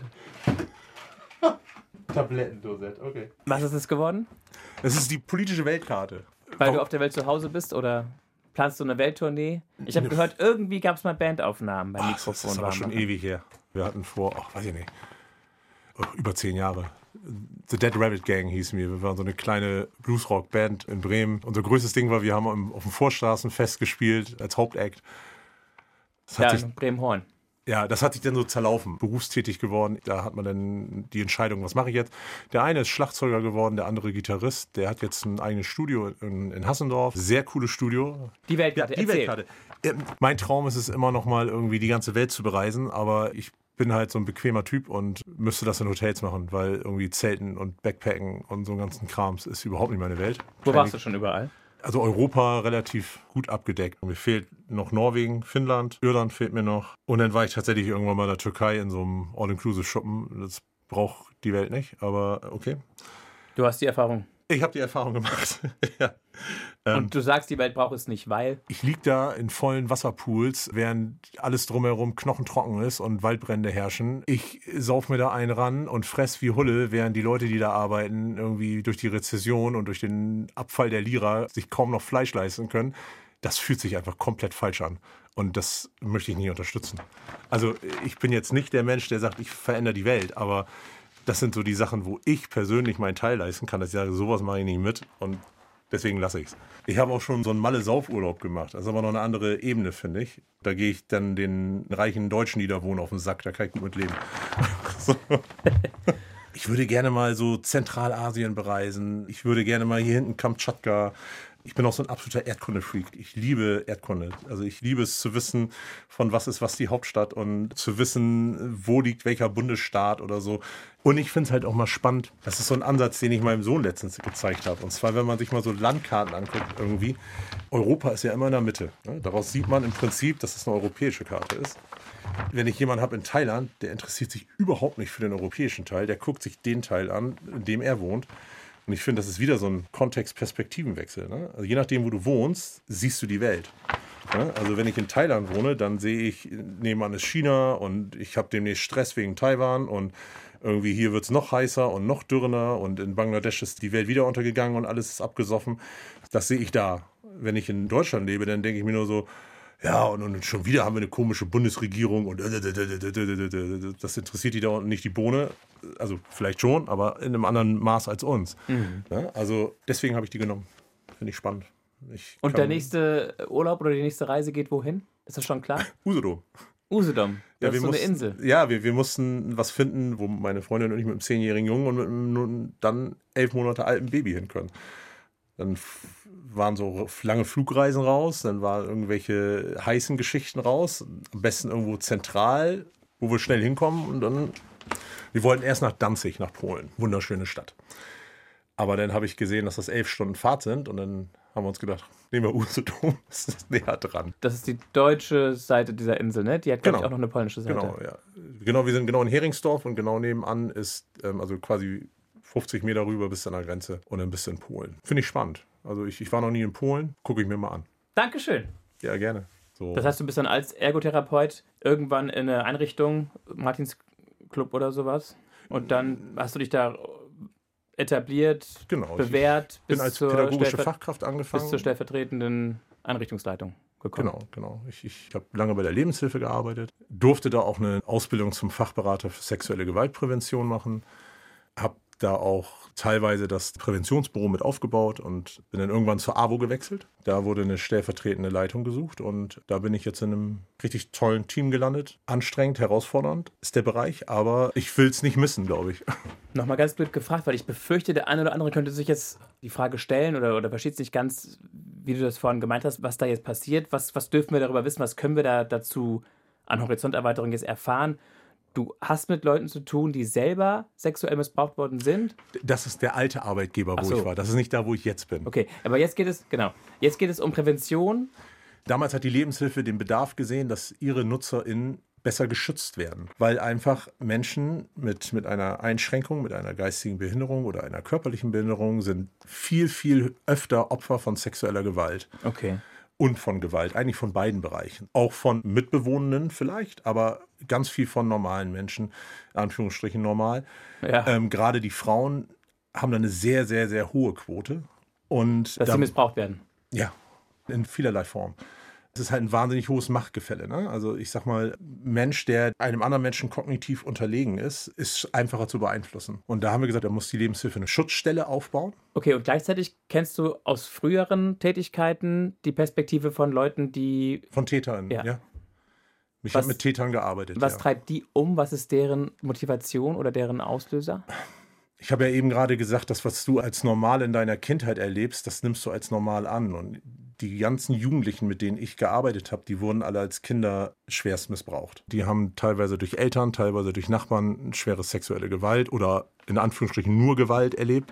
Tablettendosett, okay. Was ist es geworden? Das ist die politische Weltkarte. Weil du auf der Welt zu Hause bist, oder? Planst du eine Welttournee? Ich habe gehört, irgendwie gab es mal Bandaufnahmen beim Mikrofon. Das ist aber schon ewig her. Wir hatten weiß ich nicht, über 10 Jahre. The Dead Rabbit Gang hießen wir. Wir waren so eine kleine Bluesrock-Band in Bremen. Unser größtes Ding war, wir haben auf dem Vorstraßenfest gespielt als Hauptact. Bremen-Horn. Ja, das hat sich dann so zerlaufen, berufstätig geworden. Da hat man dann die Entscheidung, was mache ich jetzt? Der eine ist Schlagzeuger geworden, der andere Gitarrist. Der hat jetzt ein eigenes Studio in Hassendorf. Sehr cooles Studio. Die Weltkarte, die Weltkarte. Mein Traum ist es immer noch mal irgendwie die ganze Welt zu bereisen, aber ich bin halt so ein bequemer Typ und müsste das in Hotels machen, weil irgendwie Zelten und Backpacken und so einen ganzen Krams ist überhaupt nicht meine Welt. Wo warst du schon überall? Also Europa relativ gut abgedeckt. Mir fehlt noch Norwegen, Finnland, Irland fehlt mir noch. Und dann war ich tatsächlich irgendwann mal in der Türkei in so einem All-Inclusive-Schuppen. Das braucht die Welt nicht, aber okay. Du hast die Erfahrung. Ich habe die Erfahrung gemacht. Ja. Und du sagst, die Welt braucht es nicht, weil? Ich liege da in vollen Wasserpools, während alles drumherum knochentrocken ist und Waldbrände herrschen. Ich sauf mir da einen ran und fress wie Hulle, während die Leute, die da arbeiten, irgendwie durch die Rezession und durch den Abfall der Lira sich kaum noch Fleisch leisten können. Das fühlt sich einfach komplett falsch an. Und das möchte ich nicht unterstützen. Also ich bin jetzt nicht der Mensch, der sagt, ich verändere die Welt, aber das sind so die Sachen, wo ich persönlich meinen Teil leisten kann. Dass ich sage, sowas mache ich nicht mit und deswegen lasse ich es. Ich habe auch schon so einen Malle-Saufurlaub gemacht. Das ist aber noch eine andere Ebene, finde ich. Da gehe ich dann den reichen Deutschen, die da wohnen, auf den Sack. Da kann ich gut mit leben. So. Ich würde gerne mal so Zentralasien bereisen. Ich würde gerne mal hier hinten Kamtschatka. Ich bin auch so ein absoluter Erdkunde-Freak. Ich liebe Erdkunde. Also ich liebe es zu wissen, von was ist was die Hauptstadt und zu wissen, wo liegt welcher Bundesstaat oder so. Und ich finde es halt auch mal spannend. Das ist so ein Ansatz, den ich meinem Sohn letztens gezeigt habe. Und zwar, wenn man sich mal so Landkarten anguckt irgendwie. Europa ist ja immer in der Mitte. Ne? Daraus sieht man im Prinzip, dass es eine europäische Karte ist. Wenn ich jemanden habe in Thailand, der interessiert sich überhaupt nicht für den europäischen Teil. Der guckt sich den Teil an, in dem er wohnt. Und ich finde, das ist wieder so ein Kontext-Perspektivenwechsel. Ne? Also je nachdem, wo du wohnst, siehst du die Welt. Ne? Also wenn ich in Thailand wohne, dann sehe ich, nebenan ist China und ich habe demnächst Stress wegen Taiwan und irgendwie hier wird es noch heißer und noch dürrer und in Bangladesch ist die Welt wieder untergegangen und alles ist abgesoffen. Das sehe ich da. Wenn ich in Deutschland lebe, dann denke ich mir nur so, ja, und schon wieder haben wir eine komische Bundesregierung und das interessiert die da unten nicht die Bohne. Also vielleicht schon, aber in einem anderen Maß als uns. Ja, also deswegen habe ich die genommen. Finde ich spannend. Und der nächste Urlaub oder die nächste Reise geht wohin? Ist das schon klar? Usedom. Usedom, das ist so eine Insel. Ja, wir mussten was finden, wo meine Freundin und ich mit einem 10-jährigen Jungen und mit einem dann 11 Monate alten Baby hin können. Dann waren so lange Flugreisen raus, dann waren irgendwelche heißen Geschichten raus, am besten irgendwo zentral, wo wir schnell hinkommen und dann, wir wollten erst nach Danzig, nach Polen, wunderschöne Stadt. Aber dann habe ich gesehen, dass das 11 Stunden Fahrt sind und dann haben wir uns gedacht, nehmen wir Usedom, das ist näher dran. Das ist die deutsche Seite dieser Insel, ne? Die hat, glaube ich, auch noch eine polnische Seite. Genau, ja. Genau, wir sind genau in Heringsdorf und genau nebenan ist, also quasi 50 Meter rüber bis an der Grenze und dann bist du in Polen. Finde ich spannend. Also ich war noch nie in Polen, gucke ich mir mal an. Dankeschön. Ja, gerne. So. Das heißt, du bist dann als Ergotherapeut irgendwann in eine Einrichtung, Martins Club oder sowas, und dann hast du dich da etabliert, bewährt, ich bin als pädagogische Fachkraft angefangen. Bis zur stellvertretenden Einrichtungsleitung gekommen. Genau. Ich habe lange bei der Lebenshilfe gearbeitet, durfte da auch eine Ausbildung zum Fachberater für sexuelle Gewaltprävention machen, habe da auch teilweise das Präventionsbüro mit aufgebaut und bin dann irgendwann zur AWO gewechselt. Da wurde eine stellvertretende Leitung gesucht und da bin ich jetzt in einem richtig tollen Team gelandet. Anstrengend, herausfordernd ist der Bereich, aber ich will es nicht missen, glaube ich. Nochmal ganz blöd gefragt, weil ich befürchte, der eine oder andere könnte sich jetzt die Frage stellen oder versteht es nicht ganz, wie du das vorhin gemeint hast, was da jetzt passiert. Was dürfen wir darüber wissen? Was können wir da dazu an Horizonterweiterung jetzt erfahren? Du hast mit Leuten zu tun, die selber sexuell missbraucht worden sind? Das ist der alte Arbeitgeber, wo ich war. Das ist nicht da, wo ich jetzt bin. Okay, aber jetzt geht es um Prävention. Damals hat die Lebenshilfe den Bedarf gesehen, dass ihre NutzerInnen besser geschützt werden. Weil einfach Menschen mit einer Einschränkung, mit einer geistigen Behinderung oder einer körperlichen Behinderung sind viel, viel öfter Opfer von sexueller Gewalt. Okay. Und von Gewalt, eigentlich von beiden Bereichen. Auch von Mitbewohnenden vielleicht, aber ganz viel von normalen Menschen, in Anführungsstrichen normal. Ja. Gerade die Frauen haben da eine sehr, sehr, sehr hohe Quote. Und dass sie missbraucht werden. Ja, In vielerlei Form. Es ist halt ein wahnsinnig hohes Machtgefälle. Ne? Also ich sag mal, Mensch, der einem anderen Menschen kognitiv unterlegen ist einfacher zu beeinflussen. Und da haben wir gesagt, da muss die Lebenshilfe eine Schutzstelle aufbauen. Okay, und gleichzeitig kennst du aus früheren Tätigkeiten die Perspektive von Leuten, die... Von Tätern, ja. Ich habe mit Tätern gearbeitet. Was treibt die um? Was ist deren Motivation oder deren Auslöser? Ich habe ja eben gerade gesagt, das, was du als normal in deiner Kindheit erlebst, das nimmst du als normal an. Und die ganzen Jugendlichen, mit denen ich gearbeitet habe, die wurden alle als Kinder schwerst missbraucht. Die haben teilweise durch Eltern, teilweise durch Nachbarn schwere sexuelle Gewalt oder in Anführungsstrichen nur Gewalt erlebt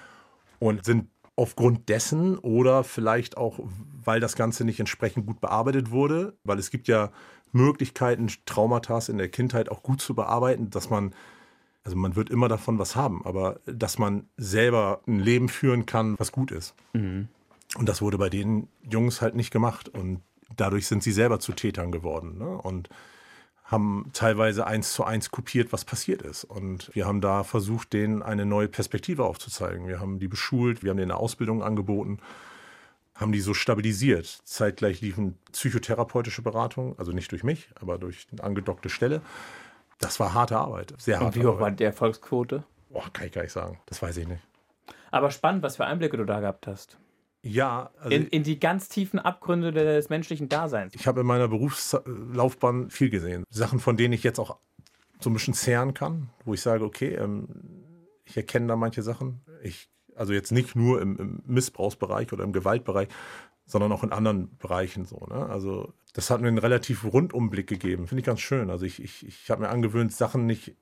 und sind aufgrund dessen oder vielleicht auch, weil das Ganze nicht entsprechend gut bearbeitet wurde, weil es gibt ja Möglichkeiten, Traumata in der Kindheit auch gut zu bearbeiten, dass man wird immer davon was haben, aber dass man selber ein Leben führen kann, was gut ist. Mhm. Und das wurde bei den Jungs halt nicht gemacht. Und dadurch sind sie selber zu Tätern geworden, ne? Und haben teilweise 1:1 kopiert, was passiert ist. Und wir haben da versucht, denen eine neue Perspektive aufzuzeigen. Wir haben die beschult, wir haben denen eine Ausbildung angeboten, haben die so stabilisiert. Zeitgleich liefen psychotherapeutische Beratungen, also nicht durch mich, aber durch eine angedockte Stelle. Das war harte Arbeit, sehr harte Arbeit. Und wie hoch war die Erfolgsquote? Kann ich gar nicht sagen, das weiß ich nicht. Aber spannend, was für Einblicke du da gehabt hast. Ja. Also in die ganz tiefen Abgründe des menschlichen Daseins. Ich habe in meiner Berufslaufbahn viel gesehen. Sachen, von denen ich jetzt auch so ein bisschen zehren kann, wo ich sage, okay, ich erkenne da manche Sachen. Also jetzt nicht nur im Missbrauchsbereich oder im Gewaltbereich, sondern auch in anderen Bereichen so. Ne? Also das hat mir einen relativ Rundumblick gegeben. Finde ich ganz schön. Also ich habe mir angewöhnt, Sachen nicht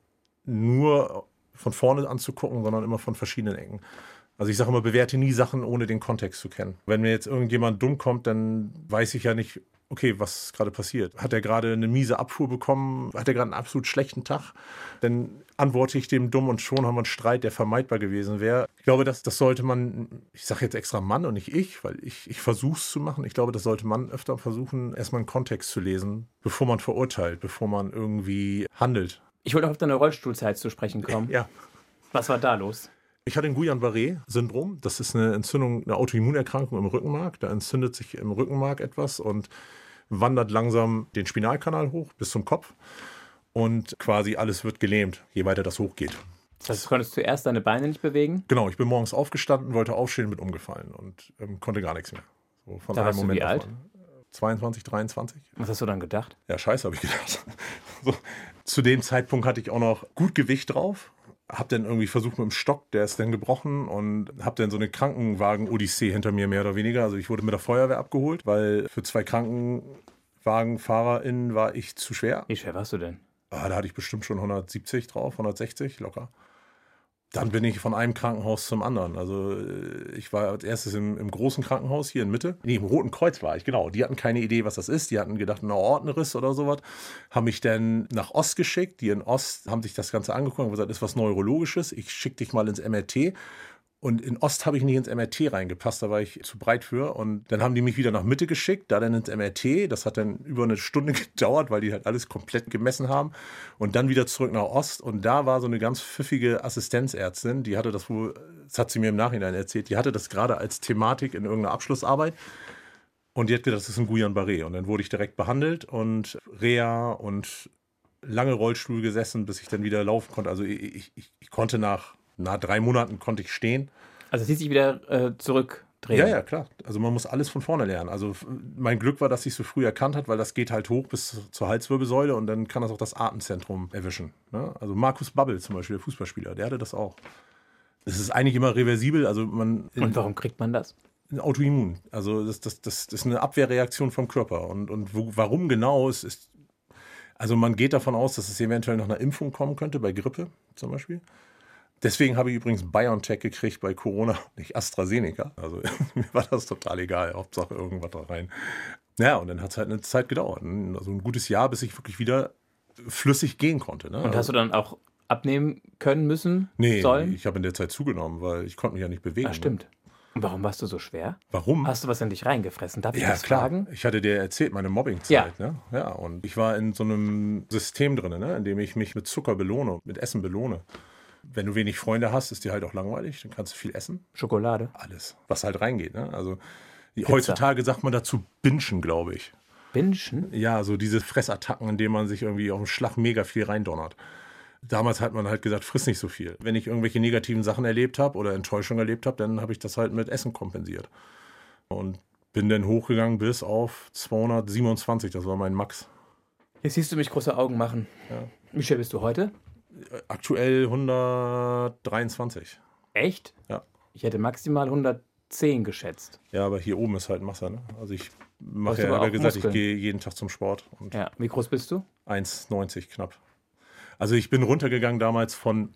nur von vorne anzugucken, sondern immer von verschiedenen Ecken. Also ich sage immer, bewerte nie Sachen, ohne den Kontext zu kennen. Wenn mir jetzt irgendjemand dumm kommt, dann weiß ich ja nicht, okay, was gerade passiert. Hat er gerade eine miese Abfuhr bekommen? Hat er gerade einen absolut schlechten Tag? Dann antworte ich dem dumm und schon haben wir einen Streit, der vermeidbar gewesen wäre. Ich glaube, das sollte man, ich sage jetzt extra Mann und nicht ich, weil ich versuche es zu machen. Ich glaube, das sollte man öfter versuchen, erstmal einen Kontext zu lesen, bevor man verurteilt, bevor man irgendwie handelt. Ich wollte auch auf deine Rollstuhlzeit zu sprechen kommen. Ja. Was war da los? Ich hatte ein Guillain-Barré-Syndrom. Das ist eine Entzündung, eine Autoimmunerkrankung im Rückenmark. Da entzündet sich im Rückenmark etwas und wandert langsam den Spinalkanal hoch bis zum Kopf. Und quasi alles wird gelähmt, je weiter das hochgeht. Das heißt, du konntest zuerst deine Beine nicht bewegen? Genau, ich bin morgens aufgestanden, wollte aufstehen, bin umgefallen und konnte gar nichts mehr. So von da warst du wie alt? 22, 23. Was hast du dann gedacht? Ja, scheiße, habe ich gedacht. So, zu dem Zeitpunkt hatte ich auch noch gut Gewicht drauf. Hab dann irgendwie versucht mit dem Stock, der ist dann gebrochen und hab dann so eine Krankenwagen-Odyssee hinter mir mehr oder weniger. Also ich wurde mit der Feuerwehr abgeholt, weil für 2 KrankenwagenfahrerInnen war ich zu schwer. Wie schwer warst du denn? Da hatte ich bestimmt schon 170 drauf, 160 locker. Dann bin ich von einem Krankenhaus zum anderen. Also ich war als erstes im großen Krankenhaus hier in Mitte. Nee, im Roten Kreuz war ich, genau. Die hatten keine Idee, was das ist. Die hatten gedacht, ein Aortenriss oder sowas. Haben mich dann nach Ost geschickt. Die in Ost haben sich das Ganze angeguckt und gesagt, das ist was Neurologisches. Ich schicke dich mal ins MRT. Und in Ost habe ich nicht ins MRT reingepasst, da war ich zu breit für. Und dann haben die mich wieder nach Mitte geschickt, da dann ins MRT. Das hat dann über eine Stunde gedauert, weil die halt alles komplett gemessen haben. Und dann wieder zurück nach Ost. Und da war so eine ganz pfiffige Assistenzärztin, die hatte das wohl, das hat sie mir im Nachhinein erzählt, die hatte das gerade als Thematik in irgendeiner Abschlussarbeit. Und die hat gedacht, das ist ein Guillain-Barré. Und dann wurde ich direkt behandelt und Reha und lange Rollstuhl gesessen, bis ich dann wieder laufen konnte. Also ich konnte nach 3 Monaten konnte ich stehen. Also es hieß sich wieder zurückdrehen? Ja, klar. Also man muss alles von vorne lernen. Also mein Glück war, dass ich es so früh erkannt hat, weil das geht halt hoch bis zur Halswirbelsäule und dann kann das auch das Atemzentrum erwischen. Ne? Also Markus Babbel zum Beispiel, der Fußballspieler, der hatte das auch. Es ist eigentlich immer reversibel. Also und warum kriegt man das? Autoimmun. Also das ist eine Abwehrreaktion vom Körper. Und warum genau ist. Also man geht davon aus, dass es eventuell nach einer Impfung kommen könnte, bei Grippe zum Beispiel. Deswegen habe ich übrigens BioNTech gekriegt bei Corona, nicht AstraZeneca. Also mir war das total egal, Hauptsache irgendwas da rein. Ja, und dann hat es halt eine Zeit gedauert. Also ein gutes Jahr, bis ich wirklich wieder flüssig gehen konnte. Ne? Und hast du dann auch abnehmen können, müssen, sollen? Nee, ich habe in der Zeit zugenommen, weil ich konnte mich ja nicht bewegen. Ah, stimmt. Und warum warst du so schwer? Warum? Hast du was in dich reingefressen? Darf ich das klar. Fragen? Ich hatte dir erzählt, meine Mobbingzeit. Ne? Ja, und ich war in so einem System drin, ne? In dem ich mich mit Zucker belohne, mit Essen belohne. Wenn du wenig Freunde hast, ist dir halt auch langweilig, dann kannst du viel essen. Schokolade? Alles, was halt reingeht. Ne? Also Heutzutage sagt man dazu Binschen, glaube ich. Binschen? Ja, so diese Fressattacken, in denen man sich irgendwie auf den Schlag mega viel reindonnert. Damals hat man halt gesagt, friss nicht so viel. Wenn ich irgendwelche negativen Sachen erlebt habe oder Enttäuschungen erlebt habe, dann habe ich das halt mit Essen kompensiert. Und bin dann hochgegangen bis auf 227, das war mein Max. Jetzt siehst du mich große Augen machen. Ja. Wie schwer bist du heute? Aktuell 123. Echt? Ja. Ich hätte maximal 110 geschätzt. Ja, aber hier oben ist halt Masse, ne? Also ich Hast mache du ja, aber habe auch gesagt, Muskeln? ich gehe jeden Tag zum Sport. Und Ja. Wie groß bist du? 1,90 knapp. Also ich bin runtergegangen damals von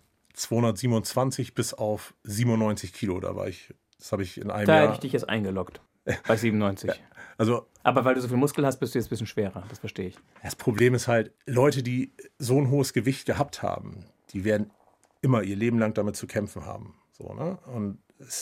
227 bis auf 97 Kilo. Das habe ich in einem Da Jahr. hätte ich dich jetzt eingeloggt. Bei 97. Ja. Also Aber weil du so viel Muskel hast, bist du jetzt ein bisschen schwerer. Das verstehe ich. das Problem ist halt, Leute, die so ein hohes Gewicht gehabt haben, die werden immer ihr Leben lang damit zu kämpfen haben. So, ne? Und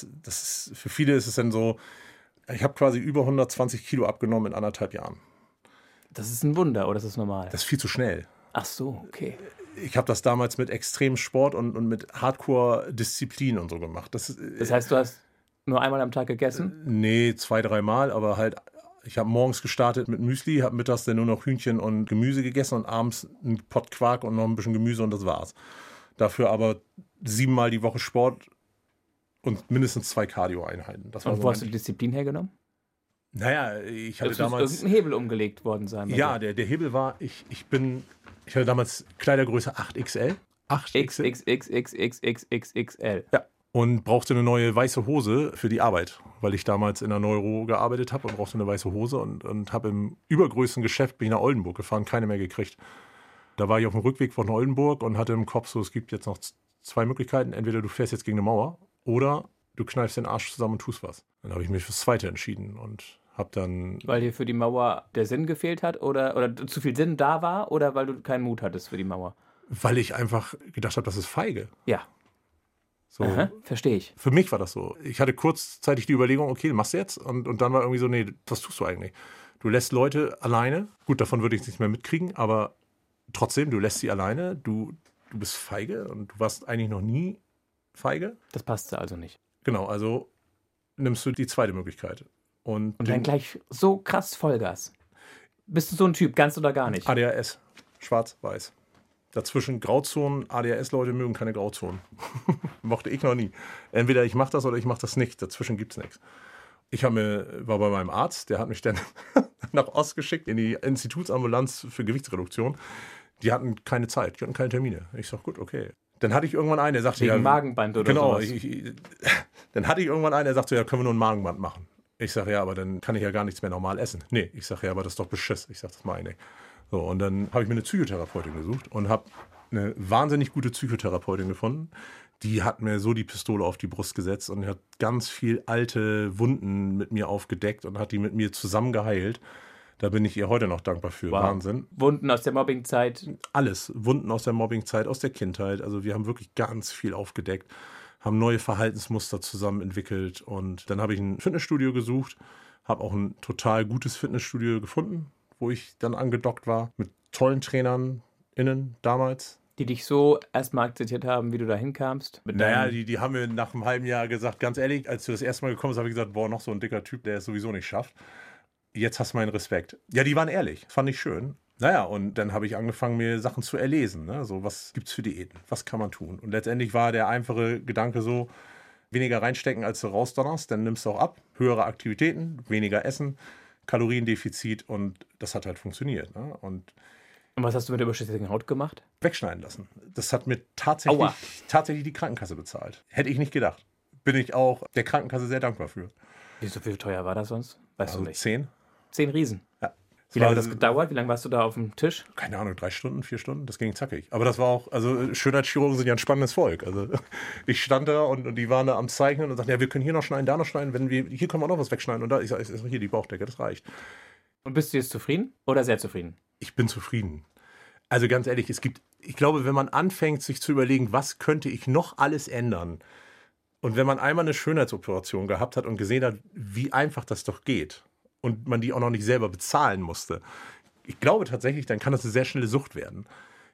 für viele ist es dann so, ich habe quasi über 120 Kilo abgenommen in 1,5 Jahren. Das ist ein Wunder, oder ist das normal? Das ist viel zu schnell. Ach so, okay. Ich habe das damals mit extremem Sport und mit Hardcore-Disziplin und so gemacht. Das heißt, du hast nur einmal am Tag gegessen? Nee, 2, 3 Mal, aber halt, ich habe morgens gestartet mit Müsli, habe mittags dann nur noch Hühnchen und Gemüse gegessen und abends einen Pott Quark und noch ein bisschen Gemüse und das war's. Dafür aber 7 Mal die Woche Sport und mindestens 2 Cardio-Einheiten. Das war Und so wo hast du mein- die Disziplin hergenommen? Naja, ich hatte Es muss damals. irgendein Hebel umgelegt worden sein. bei Ja, dir. der Hebel war, ich hatte damals Kleidergröße 8XL. 8XL. XXXXXXXL. Ja. Und brauchte eine neue weiße Hose für die Arbeit, weil ich damals in der Neuro gearbeitet habe und brauchte eine weiße Hose und habe im übergrößten Geschäft, bin ich nach Oldenburg gefahren, keine mehr gekriegt. Da war ich auf dem Rückweg von Oldenburg und hatte im Kopf so, es gibt jetzt noch 2 Möglichkeiten. Entweder du fährst jetzt gegen eine Mauer oder du kneifst den Arsch zusammen und tust was. Dann habe ich mich fürs Zweite entschieden und habe dann. Weil dir für die Mauer der Sinn gefehlt hat oder zu viel Sinn da war oder weil du keinen Mut hattest für die Mauer? Weil ich einfach gedacht habe, das ist feige. Ja, So. aha, verstehe ich. Für mich war das so. Ich hatte kurzzeitig die Überlegung, okay, machst du jetzt? Und dann war irgendwie so, nee, was tust du eigentlich? Du lässt Leute alleine. Gut, davon würde ich nichts mehr mitkriegen, aber trotzdem, du lässt sie alleine. Du bist feige und du warst eigentlich noch nie feige. Das passte also nicht. Genau, also nimmst du die zweite Möglichkeit. Und dann gleich so krass Vollgas. Bist du so ein Typ, ganz oder gar nicht? ADHS, schwarz-weiß. Dazwischen Grauzonen, ADHS-Leute mögen keine Grauzonen. Mochte ich noch nie. Entweder ich mache das oder ich mache das nicht. Dazwischen gibt es nichts. War bei meinem Arzt, der hat mich dann nach Ost geschickt in die Institutsambulanz für Gewichtsreduktion. Die hatten keine Zeit, die hatten keine Termine. Ich sag, gut, okay. Dann hatte ich irgendwann einen, der sagte, Wegen Magenband oder genau, sowas. Dann hatte ich irgendwann einen, der sagte, ja, können wir nur ein Magenband machen. Ich sage, ja, aber dann kann ich ja gar nichts mehr normal essen. Nee, ich sage, ja, aber das ist doch Beschiss. Ich sage, das meine ich nicht. So, und dann habe ich mir eine Psychotherapeutin gesucht und habe eine wahnsinnig gute Psychotherapeutin gefunden. Die hat mir so die Pistole auf die Brust gesetzt und hat ganz viel alte Wunden mit mir aufgedeckt und hat die mit mir zusammen geheilt. Da bin ich ihr heute noch dankbar für. Wow. Wahnsinn. Wunden aus der Mobbingzeit. Alles. Wunden aus der Mobbingzeit, aus der Kindheit. Also wir haben wirklich ganz viel aufgedeckt, haben neue Verhaltensmuster zusammen entwickelt. Und dann habe ich ein Fitnessstudio gesucht, habe auch ein total gutes Fitnessstudio gefunden, wo ich dann angedockt war, mit tollen Trainern innen damals. Die dich so erstmal akzeptiert haben, wie du da hinkamst. Naja, die haben mir nach einem halben Jahr gesagt, ganz ehrlich, als du das erste Mal gekommen bist, habe ich gesagt, boah, noch so ein dicker Typ, der es sowieso nicht schafft. Jetzt hast du meinen Respekt. Ja, die waren ehrlich, fand ich schön. Naja, und dann habe ich angefangen, mir Sachen zu erlesen. Ne? So, was gibt's für Diäten? Was kann man tun? Und letztendlich war der einfache Gedanke so, weniger reinstecken, als du rausdonnerst, dann nimmst du auch ab. Höhere Aktivitäten, weniger Essen, Kaloriendefizit und das hat halt funktioniert. Ne? Und was hast du mit der überschüssigen Haut gemacht? wegschneiden lassen. Das hat mir tatsächlich die Krankenkasse bezahlt. Hätte ich nicht gedacht. Bin ich auch der Krankenkasse sehr dankbar für. Wie viel teuer war das sonst? Weißt Also du nicht. 10? 10 Riesen. Ja. Wie lange hat das gedauert? Wie lange warst du da auf dem Tisch? Keine Ahnung, 3 Stunden, 4 Stunden, das ging zackig. Aber das war auch, also Schönheitschirurgen sind ja ein spannendes Volk. Also ich stand da und die waren da am Zeichnen und sagten, ja, wir können hier noch schneiden, da noch schneiden, hier können wir noch was wegschneiden und da, ich sage, hier die Bauchdecke, das reicht. Und bist du jetzt zufrieden oder sehr zufrieden? Ich bin zufrieden. Also ganz ehrlich, ich glaube, wenn man anfängt, sich zu überlegen, was könnte ich noch alles ändern, und wenn man einmal eine Schönheitsoperation gehabt hat und gesehen hat, wie einfach das doch geht und man die auch noch nicht selber bezahlen musste, ich glaube tatsächlich, dann kann das eine sehr schnelle Sucht werden.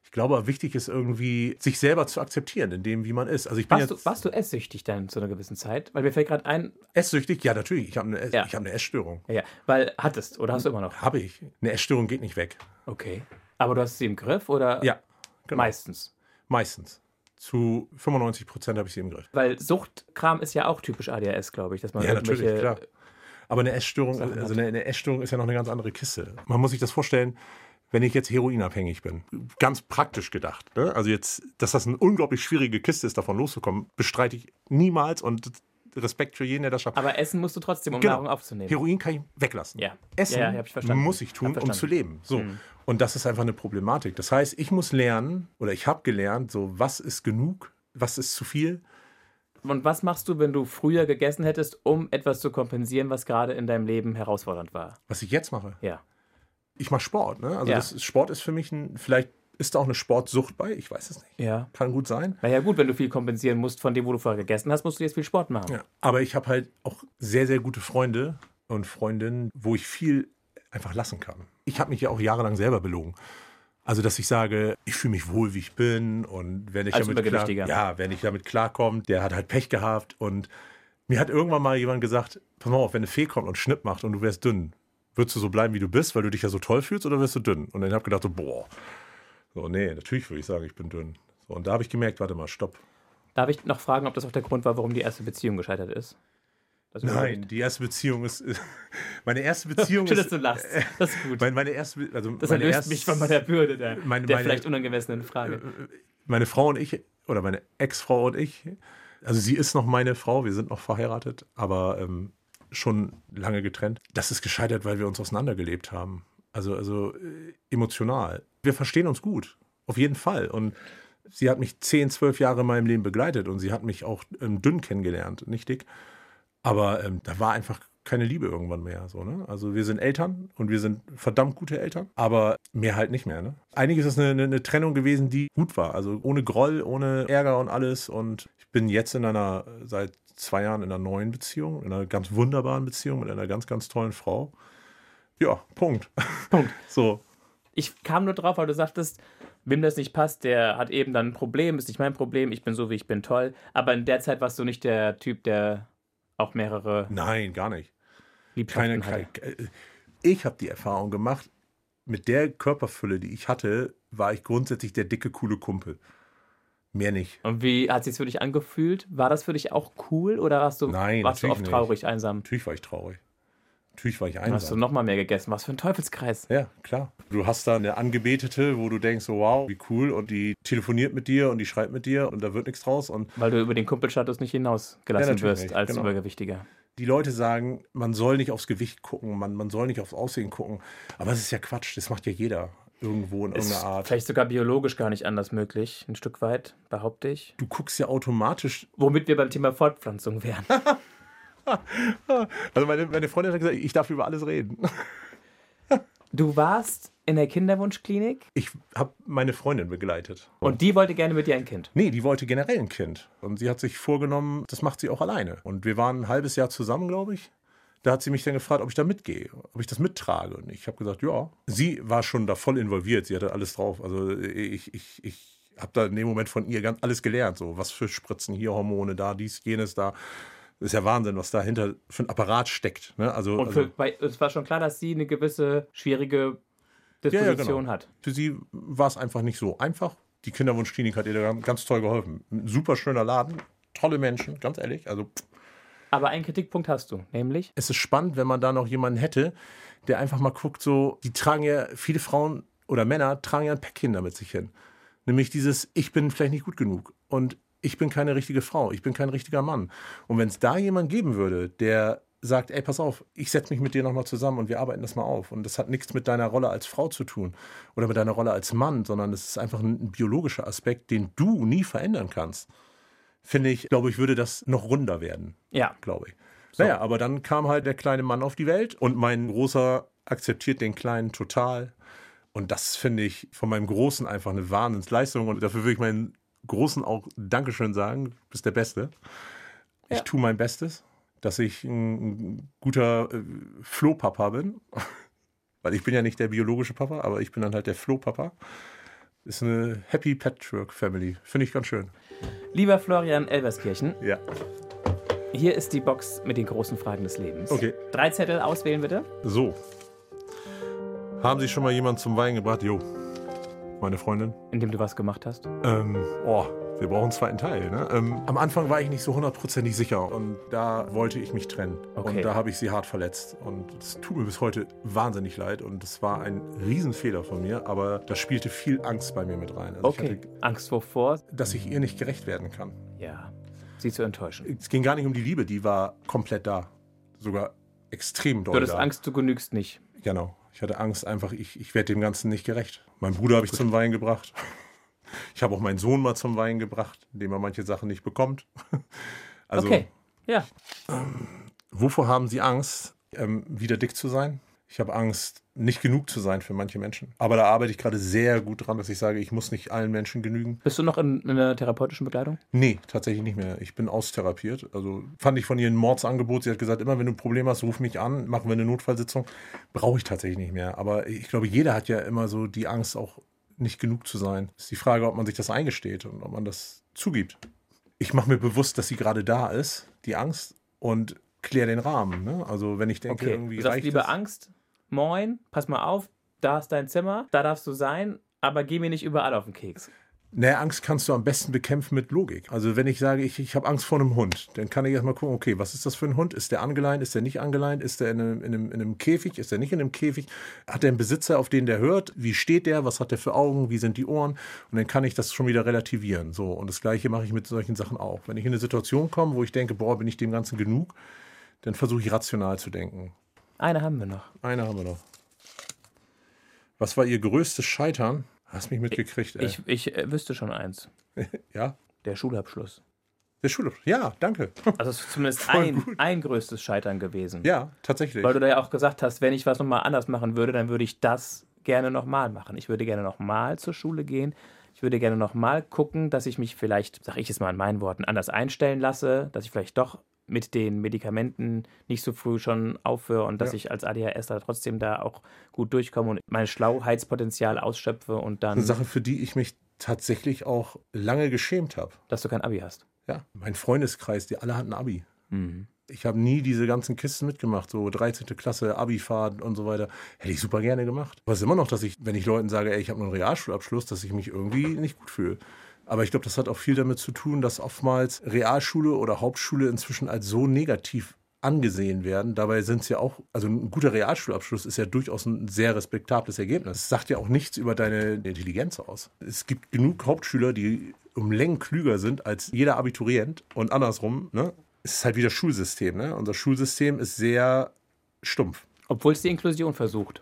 Ich glaube, wichtig ist irgendwie, sich selber zu akzeptieren, in dem, wie man ist. Also ich bin Warst du esssüchtig dann zu einer gewissen Zeit? Weil mir fällt gerade ein... Essüchtig? Ja, natürlich. Ich habe Ja. eine Essstörung. Ja, weil hattest oder hast du immer noch? Habe ich. Eine Essstörung geht nicht weg. Okay. Aber du hast sie im Griff oder? Ja, genau. Meistens. Meistens. Zu 95% habe ich sie im Griff. Weil Suchtkram ist ja auch typisch ADHS, glaube ich, dass man Ja, natürlich, irgendwelche... klar. Aber eine Essstörung, Sachen also hat. eine Essstörung ist ja noch eine ganz andere Kiste. Man muss sich das vorstellen, wenn ich jetzt heroinabhängig bin, ganz praktisch gedacht, ne? Also jetzt, dass das eine unglaublich schwierige Kiste ist, davon loszukommen, bestreite ich niemals und Respekt für jeden, der das schafft. Aber essen musst du trotzdem, um Genau. Nahrung aufzunehmen. Heroin kann ich weglassen. Ja. Essen Ja, hab ich verstanden. muss ich tun, Hab um zu leben. So. Und das ist einfach eine Problematik. Das heißt, ich muss lernen, oder ich habe gelernt, so, was ist genug, was ist zu viel. Und was machst du, wenn du früher gegessen hättest, um etwas zu kompensieren, was gerade in deinem Leben herausfordernd war? Was ich jetzt mache. Ja. Ich mache Sport. Ne? Also Ja. Sport ist für mich vielleicht ist da auch eine Sportsucht bei, ich weiß es nicht. Ja. Kann gut sein. Naja gut, wenn du viel kompensieren musst von dem, wo du vorher gegessen hast, musst du jetzt viel Sport machen. Ja. Aber ich habe halt auch sehr, sehr gute Freunde und Freundinnen, wo ich viel einfach lassen kann. Ich habe mich ja auch jahrelang selber belogen. Also, dass ich sage, ich fühle mich wohl, wie ich bin und wenn ich Als damit Übergewichtiger. wenn ich damit klarkomme, der hat halt Pech gehabt und mir hat irgendwann mal jemand gesagt, pass mal auf, wenn eine Fee kommt und Schnipp macht und du wärst dünn, würdest du so bleiben, wie du bist, weil du dich ja so toll fühlst oder wirst du dünn? Und dann habe ich gedacht so, boah, so, nee, natürlich würde ich sagen, ich bin dünn. So, und da habe ich gemerkt, warte mal, stopp. Darf ich noch fragen, ob das auch der Grund war, warum die erste Beziehung gescheitert ist? Das Nein, die erste Beziehung ist, meine erste Beziehung Schön, dass ist, du lachst. Das ist gut. meine erste, also Das meine erlöst mich von meiner Bürde der meine- vielleicht unangemessenen Frage. meine Frau und ich, oder meine Ex-Frau und ich, also sie ist noch meine Frau, wir sind noch verheiratet, aber schon lange getrennt. Das ist gescheitert, weil wir uns auseinandergelebt haben. Also emotional. Wir verstehen uns gut, auf jeden Fall. Und sie hat mich 10, 12 Jahre in meinem Leben begleitet und sie hat mich auch dünn kennengelernt, nicht dick. Aber da war einfach keine Liebe irgendwann mehr. So, ne? Also wir sind Eltern und wir sind verdammt gute Eltern, aber mehr halt nicht mehr. Ne? Eigentlich ist es eine Trennung gewesen, die gut war. Also ohne Groll, ohne Ärger und alles. Und ich bin jetzt seit 2 Jahren in einer neuen Beziehung, in einer ganz wunderbaren Beziehung mit einer ganz, ganz tollen Frau. Ja, Punkt. Punkt. So. Ich kam nur drauf, weil du sagtest, wem das nicht passt, der hat eben dann ein Problem, ist nicht mein Problem, ich bin so, wie ich bin, toll. Aber in der Zeit warst du nicht der Typ, der auch mehrere Nein, gar nicht. Liebschaften hatte. Ich habe die Erfahrung gemacht, mit der Körperfülle, die ich hatte, war ich grundsätzlich der dicke, coole Kumpel. Mehr nicht. Und wie hat es sich für dich angefühlt? War das für dich auch cool oder warst du Nein, oft natürlich traurig, einsam? Natürlich war ich traurig. Natürlich war ich Dann hast du einsam. noch mal mehr gegessen. Was für ein Teufelskreis. Ja, klar. Du hast da eine Angebetete, wo du denkst, so, wow, wie cool. Und die telefoniert mit dir und die schreibt mit dir und da wird nichts draus. Und Weil du über den Kumpelstatus nicht hinausgelassen natürlich wirst nicht, als genau. Übergewichtiger. die Leute sagen, man soll nicht aufs Gewicht gucken, man soll nicht aufs Aussehen gucken. Aber das ist ja Quatsch. Das macht ja jeder irgendwo in Ist irgendeiner Art. vielleicht sogar biologisch gar nicht anders möglich. Ein Stück weit, behaupte ich. Du guckst ja automatisch. Womit wir beim Thema Fortpflanzung wären. Also meine Freundin hat gesagt, ich darf über alles reden. Du warst in der Kinderwunschklinik Ich habe meine Freundin begleitet. und die wollte gerne mit dir ein Kind. Nee, die wollte generell ein Kind. Und sie hat sich vorgenommen, das macht sie auch alleine. Und wir waren ein halbes Jahr zusammen, glaube ich. Da hat sie mich dann gefragt, ob ich da mitgehe, ob ich das mittrage. Und ich habe gesagt, ja. Sie war schon da voll involviert, sie hatte alles drauf. Also ich habe da in dem Moment von ihr ganz alles gelernt. So, was für Spritzen, hier Hormone, da, dies, jenes, da. Das ist ja Wahnsinn, was dahinter für ein Apparat steckt. Ne? Also, Und es war schon klar, dass sie eine gewisse schwierige Disposition genau. hat. Für sie war es einfach nicht so einfach. Die Kinderwunschklinik hat ihr da ganz toll geholfen. Ein super schöner Laden, tolle Menschen, ganz ehrlich. Also Aber einen Kritikpunkt hast du, nämlich? es ist spannend, wenn man da noch jemanden hätte, der einfach mal guckt, so, die tragen ja, viele Frauen oder Männer tragen ja ein Päckchen da mit sich hin. Nämlich dieses, ich bin vielleicht nicht gut genug und ich bin keine richtige Frau, ich bin kein richtiger Mann. Und wenn es da jemanden geben würde, der sagt, ey, pass auf, ich setze mich mit dir nochmal zusammen und wir arbeiten das mal auf. Und das hat nichts mit deiner Rolle als Frau zu tun oder mit deiner Rolle als Mann, sondern es ist einfach ein biologischer Aspekt, den du nie verändern kannst. Finde ich, glaube ich, würde das noch runder werden. Ja. Glaube ich. Naja, aber dann kam halt der kleine Mann auf die Welt und mein Großer akzeptiert den Kleinen total. Und das finde ich von meinem Großen einfach eine Wahnsinnsleistung. Und dafür würde ich meinen Großen auch Dankeschön sagen. Du bist der Beste. Ich tue mein Bestes, dass ich ein guter Flohpapa bin. Weil ich bin ja nicht der biologische Papa, aber ich bin dann halt der Flohpapa. Ist eine Happy Patchwork Family. Finde ich ganz schön. Lieber Florian Elverskirchen, Ja. hier ist die Box mit den großen Fragen des Lebens. Okay. 3 Zettel auswählen, bitte. So. Haben Sie schon mal jemanden zum Wein gebracht? Jo. Meine Freundin. Indem du was gemacht hast. Wir brauchen einen zweiten Teil. Ne? Am Anfang war ich nicht so 100% sicher und da wollte ich mich trennen. Okay. Und da habe ich sie hart verletzt. Und es tut mir bis heute wahnsinnig leid und es war ein Riesenfehler von mir, aber da spielte viel Angst bei mir mit rein. Also Okay. ich hatte, Angst wovor? dass ich ihr nicht gerecht werden kann. Ja. Sie zu enttäuschen. Es ging gar nicht um die Liebe, die war komplett da. Sogar extrem doll Du hattest da. Angst, du genügst nicht. Genau. Ich hatte Angst einfach, ich werde dem Ganzen nicht gerecht. Meinen Bruder habe ich zum Wein gebracht. Ich habe auch meinen Sohn mal zum Wein gebracht, indem er manche Sachen nicht bekommt. Also, Okay. Ja. wovor haben Sie Angst, wieder dick zu sein? Ich habe Angst, nicht genug zu sein für manche Menschen. Aber da arbeite ich gerade sehr gut dran, dass ich sage, ich muss nicht allen Menschen genügen. Bist du noch in einer therapeutischen Begleitung? Nee, tatsächlich nicht mehr. Ich bin austherapiert. Also fand ich von ihr ein Mordsangebot. Sie hat gesagt, immer wenn du ein Problem hast, ruf mich an, machen wir eine Notfallsitzung. Brauche ich tatsächlich nicht mehr. Aber ich glaube, jeder hat ja immer so die Angst, auch nicht genug zu sein. Ist die Frage, ob man sich das eingesteht und ob man das zugibt. Ich mache mir bewusst, dass sie gerade da ist, die Angst, und kläre den Rahmen. Ne? Also wenn ich denke, Okay. irgendwie Du sagst reicht lieber es. Angst. Moin, pass mal auf, da ist dein Zimmer, da darfst du sein, aber geh mir nicht überall auf den Keks. Naja, Angst kannst du am besten bekämpfen mit Logik. Also wenn ich sage, ich habe Angst vor einem Hund, dann kann ich erstmal gucken, okay, was ist das für ein Hund? Ist der angeleint? Ist der nicht angeleint? Ist der in einem Käfig? Ist der nicht in einem Käfig? Hat der einen Besitzer, auf den der hört? Wie steht der? Was hat der für Augen? Wie sind die Ohren? Und dann kann ich das schon wieder relativieren. So, und das Gleiche mache ich mit solchen Sachen auch. Wenn ich in eine Situation komme, wo ich denke, boah, bin ich dem Ganzen genug, dann versuche ich rational zu denken. Eine haben wir noch. Eine haben wir noch. Was war Ihr größtes Scheitern? Hast mich mitgekriegt, ey. Ich wüsste schon eins. Ja? Der Schulabschluss. Der Schule. Ja, danke. Also es ist zumindest Voll gut. ein größtes Scheitern gewesen. Ja, tatsächlich. Weil du da ja auch gesagt hast, wenn ich was nochmal anders machen würde, dann würde ich das gerne nochmal machen. Ich würde gerne nochmal zur Schule gehen. Ich würde gerne nochmal gucken, dass ich mich vielleicht, sag ich es mal in meinen Worten, anders einstellen lasse, dass ich vielleicht doch mit den Medikamenten nicht so früh schon aufhöre und dass ich als ADHSler trotzdem da auch gut durchkomme und mein Schlauheitspotenzial ausschöpfe und dann, Eine Sache, für die ich mich tatsächlich auch lange geschämt habe. dass du kein Abi hast. Ja, mein Freundeskreis, die alle hatten Abi. Mhm. Ich habe nie diese ganzen Kisten mitgemacht, so 13. Klasse, Abifahrt und so weiter. Hätte ich super gerne gemacht. Aber es ist immer noch, dass ich, wenn ich Leuten sage, ey, ich habe einen Realschulabschluss, dass ich mich irgendwie nicht gut fühle. Aber ich glaube, das hat auch viel damit zu tun, dass oftmals Realschule oder Hauptschule inzwischen als so negativ angesehen werden. Dabei sind es ja auch, also ein guter Realschulabschluss ist ja durchaus ein sehr respektables Ergebnis. Es sagt ja auch nichts über deine Intelligenz aus. Es gibt genug Hauptschüler, die um Längen klüger sind als jeder Abiturient und andersrum, ne? Es ist halt wieder Schulsystem, ne? Unser Schulsystem ist sehr stumpf. Obwohl es die Inklusion versucht.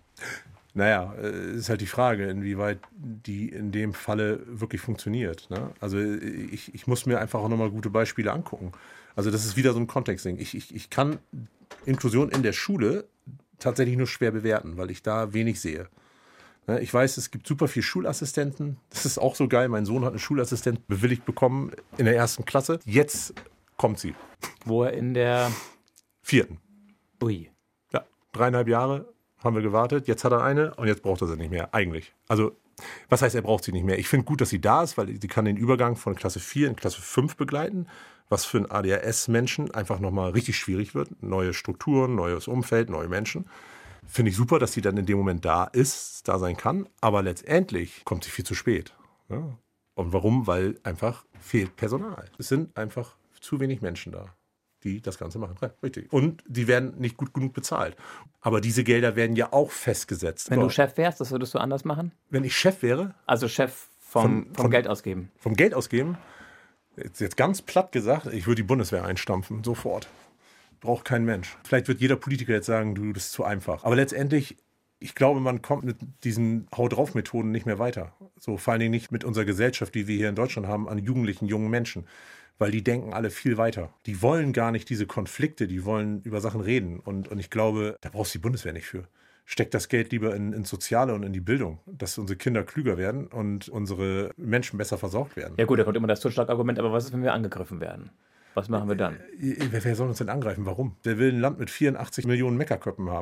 Naja, ist halt die Frage, inwieweit die in dem Falle wirklich funktioniert. Ne? Also ich muss mir einfach auch nochmal gute Beispiele angucken. Also das ist wieder so ein Kontextding. Ich kann Inklusion in der Schule tatsächlich nur schwer bewerten, weil ich da wenig sehe. Ne? Ich weiß, es gibt super viele Schulassistenten. Das ist auch so geil. Mein Sohn hat einen Schulassistent bewilligt bekommen in der 1. Klasse. Jetzt kommt sie. Wo er in der... 4. Ui. Ja, 3,5 Jahre haben wir gewartet. Jetzt hat er eine und jetzt braucht er sie nicht mehr, eigentlich. Also, was heißt, er braucht sie nicht mehr? Ich finde gut, dass sie da ist, weil sie kann den Übergang von Klasse 4 in Klasse 5 begleiten, was für einen ADHS-Menschen einfach nochmal richtig schwierig wird. Neue Strukturen, neues Umfeld, neue Menschen. Finde ich super, dass sie dann in dem Moment da ist, da sein kann, aber letztendlich kommt sie viel zu spät. Ja? Und warum? Weil einfach fehlt Personal. Es sind einfach zu wenig Menschen da, die das Ganze machen. Ja, richtig. Und die werden nicht gut genug bezahlt. Aber diese Gelder werden ja auch festgesetzt. Wenn du Chef wärst, das würdest du anders machen? Wenn ich Chef wäre, Also Chef vom Geld ausgeben. vom Geld ausgeben, jetzt ganz platt gesagt, ich würde die Bundeswehr einstampfen, sofort. Braucht kein Mensch. Vielleicht wird jeder Politiker jetzt sagen, du, das ist zu einfach. Aber letztendlich, ich glaube, man kommt mit diesen Hau-drauf-Methoden nicht mehr weiter. So, vor allen Dingen nicht mit unserer Gesellschaft, die wir hier in Deutschland haben, an jugendlichen, jungen Menschen. Weil die denken alle viel weiter. Die wollen gar nicht diese Konflikte, die wollen über Sachen reden. Und ich glaube, da brauchst du die Bundeswehr nicht für. Steckt das Geld lieber ins Soziale und in die Bildung, dass unsere Kinder klüger werden und unsere Menschen besser versorgt werden. Ja gut, da kommt immer das Totschlagargument, aber was ist, wenn wir angegriffen werden? Was machen wir dann? Wer soll uns denn angreifen? Warum? Der will ein Land mit 84 Millionen Meckerköppen haben.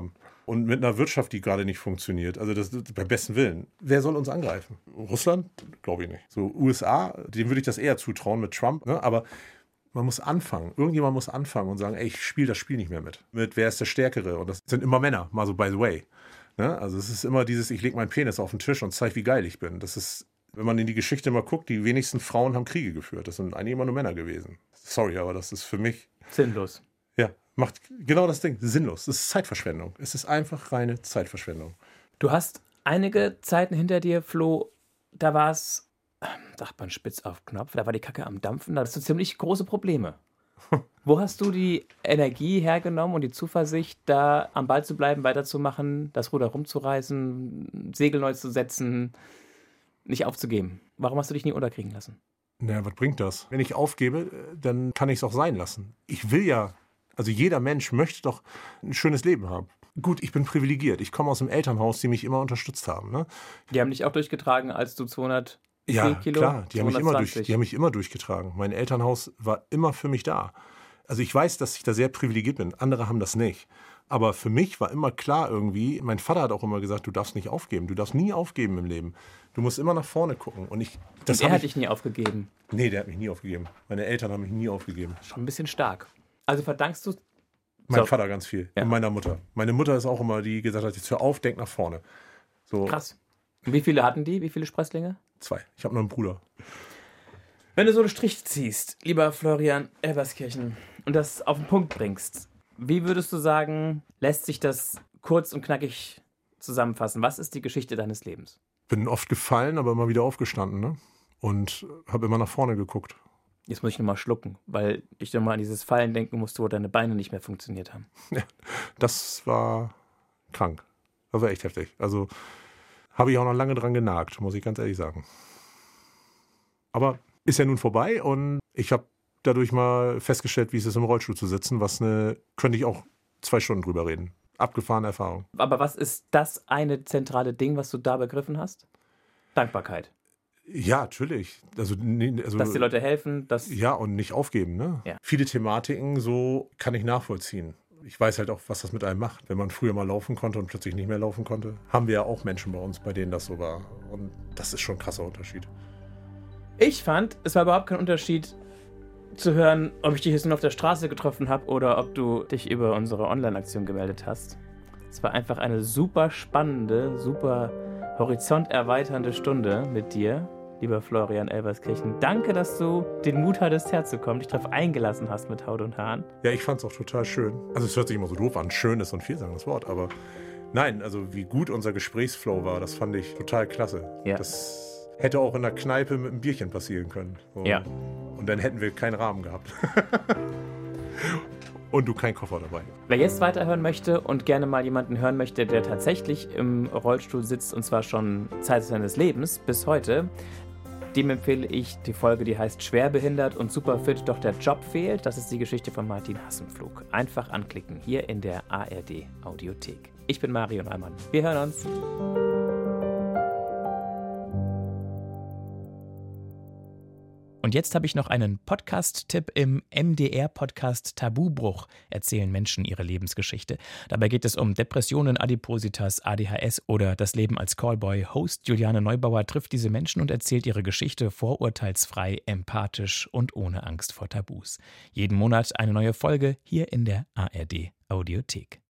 Und mit einer Wirtschaft, die gerade nicht funktioniert, also das beim besten Willen, wer soll uns angreifen? Russland? Glaube ich nicht. So USA, dem würde ich das eher zutrauen mit Trump, ne? Aber man muss anfangen. Irgendjemand muss anfangen und sagen, ey, ich spiele das Spiel nicht mehr mit. Mit wer ist der Stärkere? Und das sind immer Männer, mal so by the way. Ne? Also es ist immer dieses, ich lege meinen Penis auf den Tisch und zeige, wie geil ich bin. Das ist, wenn man in die Geschichte mal guckt, die wenigsten Frauen haben Kriege geführt. Das sind eigentlich immer nur Männer gewesen. Sorry, aber das ist für mich... Sinnlos. Ja, macht genau das Ding. Sinnlos. Das ist Zeitverschwendung. Es ist einfach reine Zeitverschwendung. Du hast einige Zeiten hinter dir, Flo, da war es, sagt man spitz auf Knopf, da war die Kacke am Dampfen, da hast du ziemlich große Probleme. Wo hast du die Energie hergenommen und die Zuversicht, da am Ball zu bleiben, weiterzumachen, das Ruder rumzureißen, Segel neu zu setzen, nicht aufzugeben? Warum hast du dich nie unterkriegen lassen? Naja, was bringt das? Wenn ich aufgebe, dann kann ich es auch sein lassen. Ich will ja, also jeder Mensch möchte doch ein schönes Leben haben. Gut, ich bin privilegiert. Ich komme aus einem Elternhaus, die mich immer unterstützt haben. Ne? Die haben dich auch durchgetragen, als du 200 Ja, Kilo? klar, die haben die mich immer durchgetragen. Mein Elternhaus war immer für mich da. Also ich weiß, dass ich da sehr privilegiert bin. Andere haben das nicht. Aber für mich war immer klar irgendwie, mein Vater hat auch immer gesagt, du darfst nicht aufgeben. Du darfst nie aufgeben im Leben. Du musst immer nach vorne gucken. Und er hat dich nie aufgegeben? Nee, der hat mich nie aufgegeben. Meine Eltern haben mich nie aufgegeben. Schon ein bisschen stark. Also verdankst du... Mein Vater ganz viel. Ja. Und meiner Mutter. Meine Mutter ist auch immer die, die gesagt hat, jetzt hör auf, denk nach vorne. So. Krass. Und wie viele hatten die? Wie viele Sprösslinge? 2. Ich habe noch einen Bruder. Wenn du so einen Strich ziehst, lieber Florian Elverskirchen, und das auf den Punkt bringst, wie würdest du sagen, lässt sich das kurz und knackig zusammenfassen? Was ist die Geschichte deines Lebens? Bin oft gefallen, aber immer wieder aufgestanden, ne? Und habe immer nach vorne geguckt. Jetzt muss ich nochmal schlucken, weil ich nochmal an dieses Fallen denken musste, wo deine Beine nicht mehr funktioniert haben. Ja, das war krank. Das war echt heftig. Also habe ich auch noch lange dran genagt, muss ich ganz ehrlich sagen. Aber ist ja nun vorbei und ich habe dadurch mal festgestellt, wie es ist, im Rollstuhl zu sitzen, könnte ich auch 2 Stunden drüber reden. Abgefahrene Erfahrung. Aber was ist das eine zentrale Ding, was du da begriffen hast? Dankbarkeit. Ja, natürlich. Also, dass die Leute helfen. Ja, und nicht aufgeben. Ne? Ja. Viele Thematiken, so kann ich nachvollziehen. Ich weiß halt auch, was das mit einem macht. Wenn man früher mal laufen konnte und plötzlich nicht mehr laufen konnte, haben wir ja auch Menschen bei uns, bei denen das so war. Und das ist schon ein krasser Unterschied. Ich fand, es war überhaupt kein Unterschied zu hören, ob ich dich jetzt nur auf der Straße getroffen habe oder ob du dich über unsere Online-Aktion gemeldet hast. Es war einfach eine super spannende, super horizonterweiternde Stunde mit dir, lieber Florian Elverskirchen. Danke, dass du den Mut hattest, herzukommen, dich darauf eingelassen hast mit Haut und Haaren. Ja, ich fand es auch total schön. Also es hört sich immer so doof an, schön ist und vielsagendes Wort, aber nein, also wie gut unser Gesprächsflow war, das fand ich total klasse. Ja. Das hätte auch in der Kneipe mit einem Bierchen passieren können. So. Ja. Und dann hätten wir keinen Rahmen gehabt. Und du keinen Koffer dabei. Wer jetzt weiterhören möchte und gerne mal jemanden hören möchte, der tatsächlich im Rollstuhl sitzt, und zwar schon Zeit seines Lebens bis heute, dem empfehle ich die Folge, die heißt Schwerbehindert und superfit, doch der Job fehlt. Das ist die Geschichte von Martin Hassenpflug. Einfach anklicken, hier in der ARD Audiothek. Ich bin Mario Neumann. Wir hören uns. Und jetzt habe ich noch einen Podcast-Tipp. Im MDR-Podcast Tabubruch erzählen Menschen ihre Lebensgeschichte. Dabei geht es um Depressionen, Adipositas, ADHS oder das Leben als Callboy. Host Juliane Neubauer trifft diese Menschen und erzählt ihre Geschichte vorurteilsfrei, empathisch und ohne Angst vor Tabus. Jeden Monat eine neue Folge hier in der ARD Audiothek.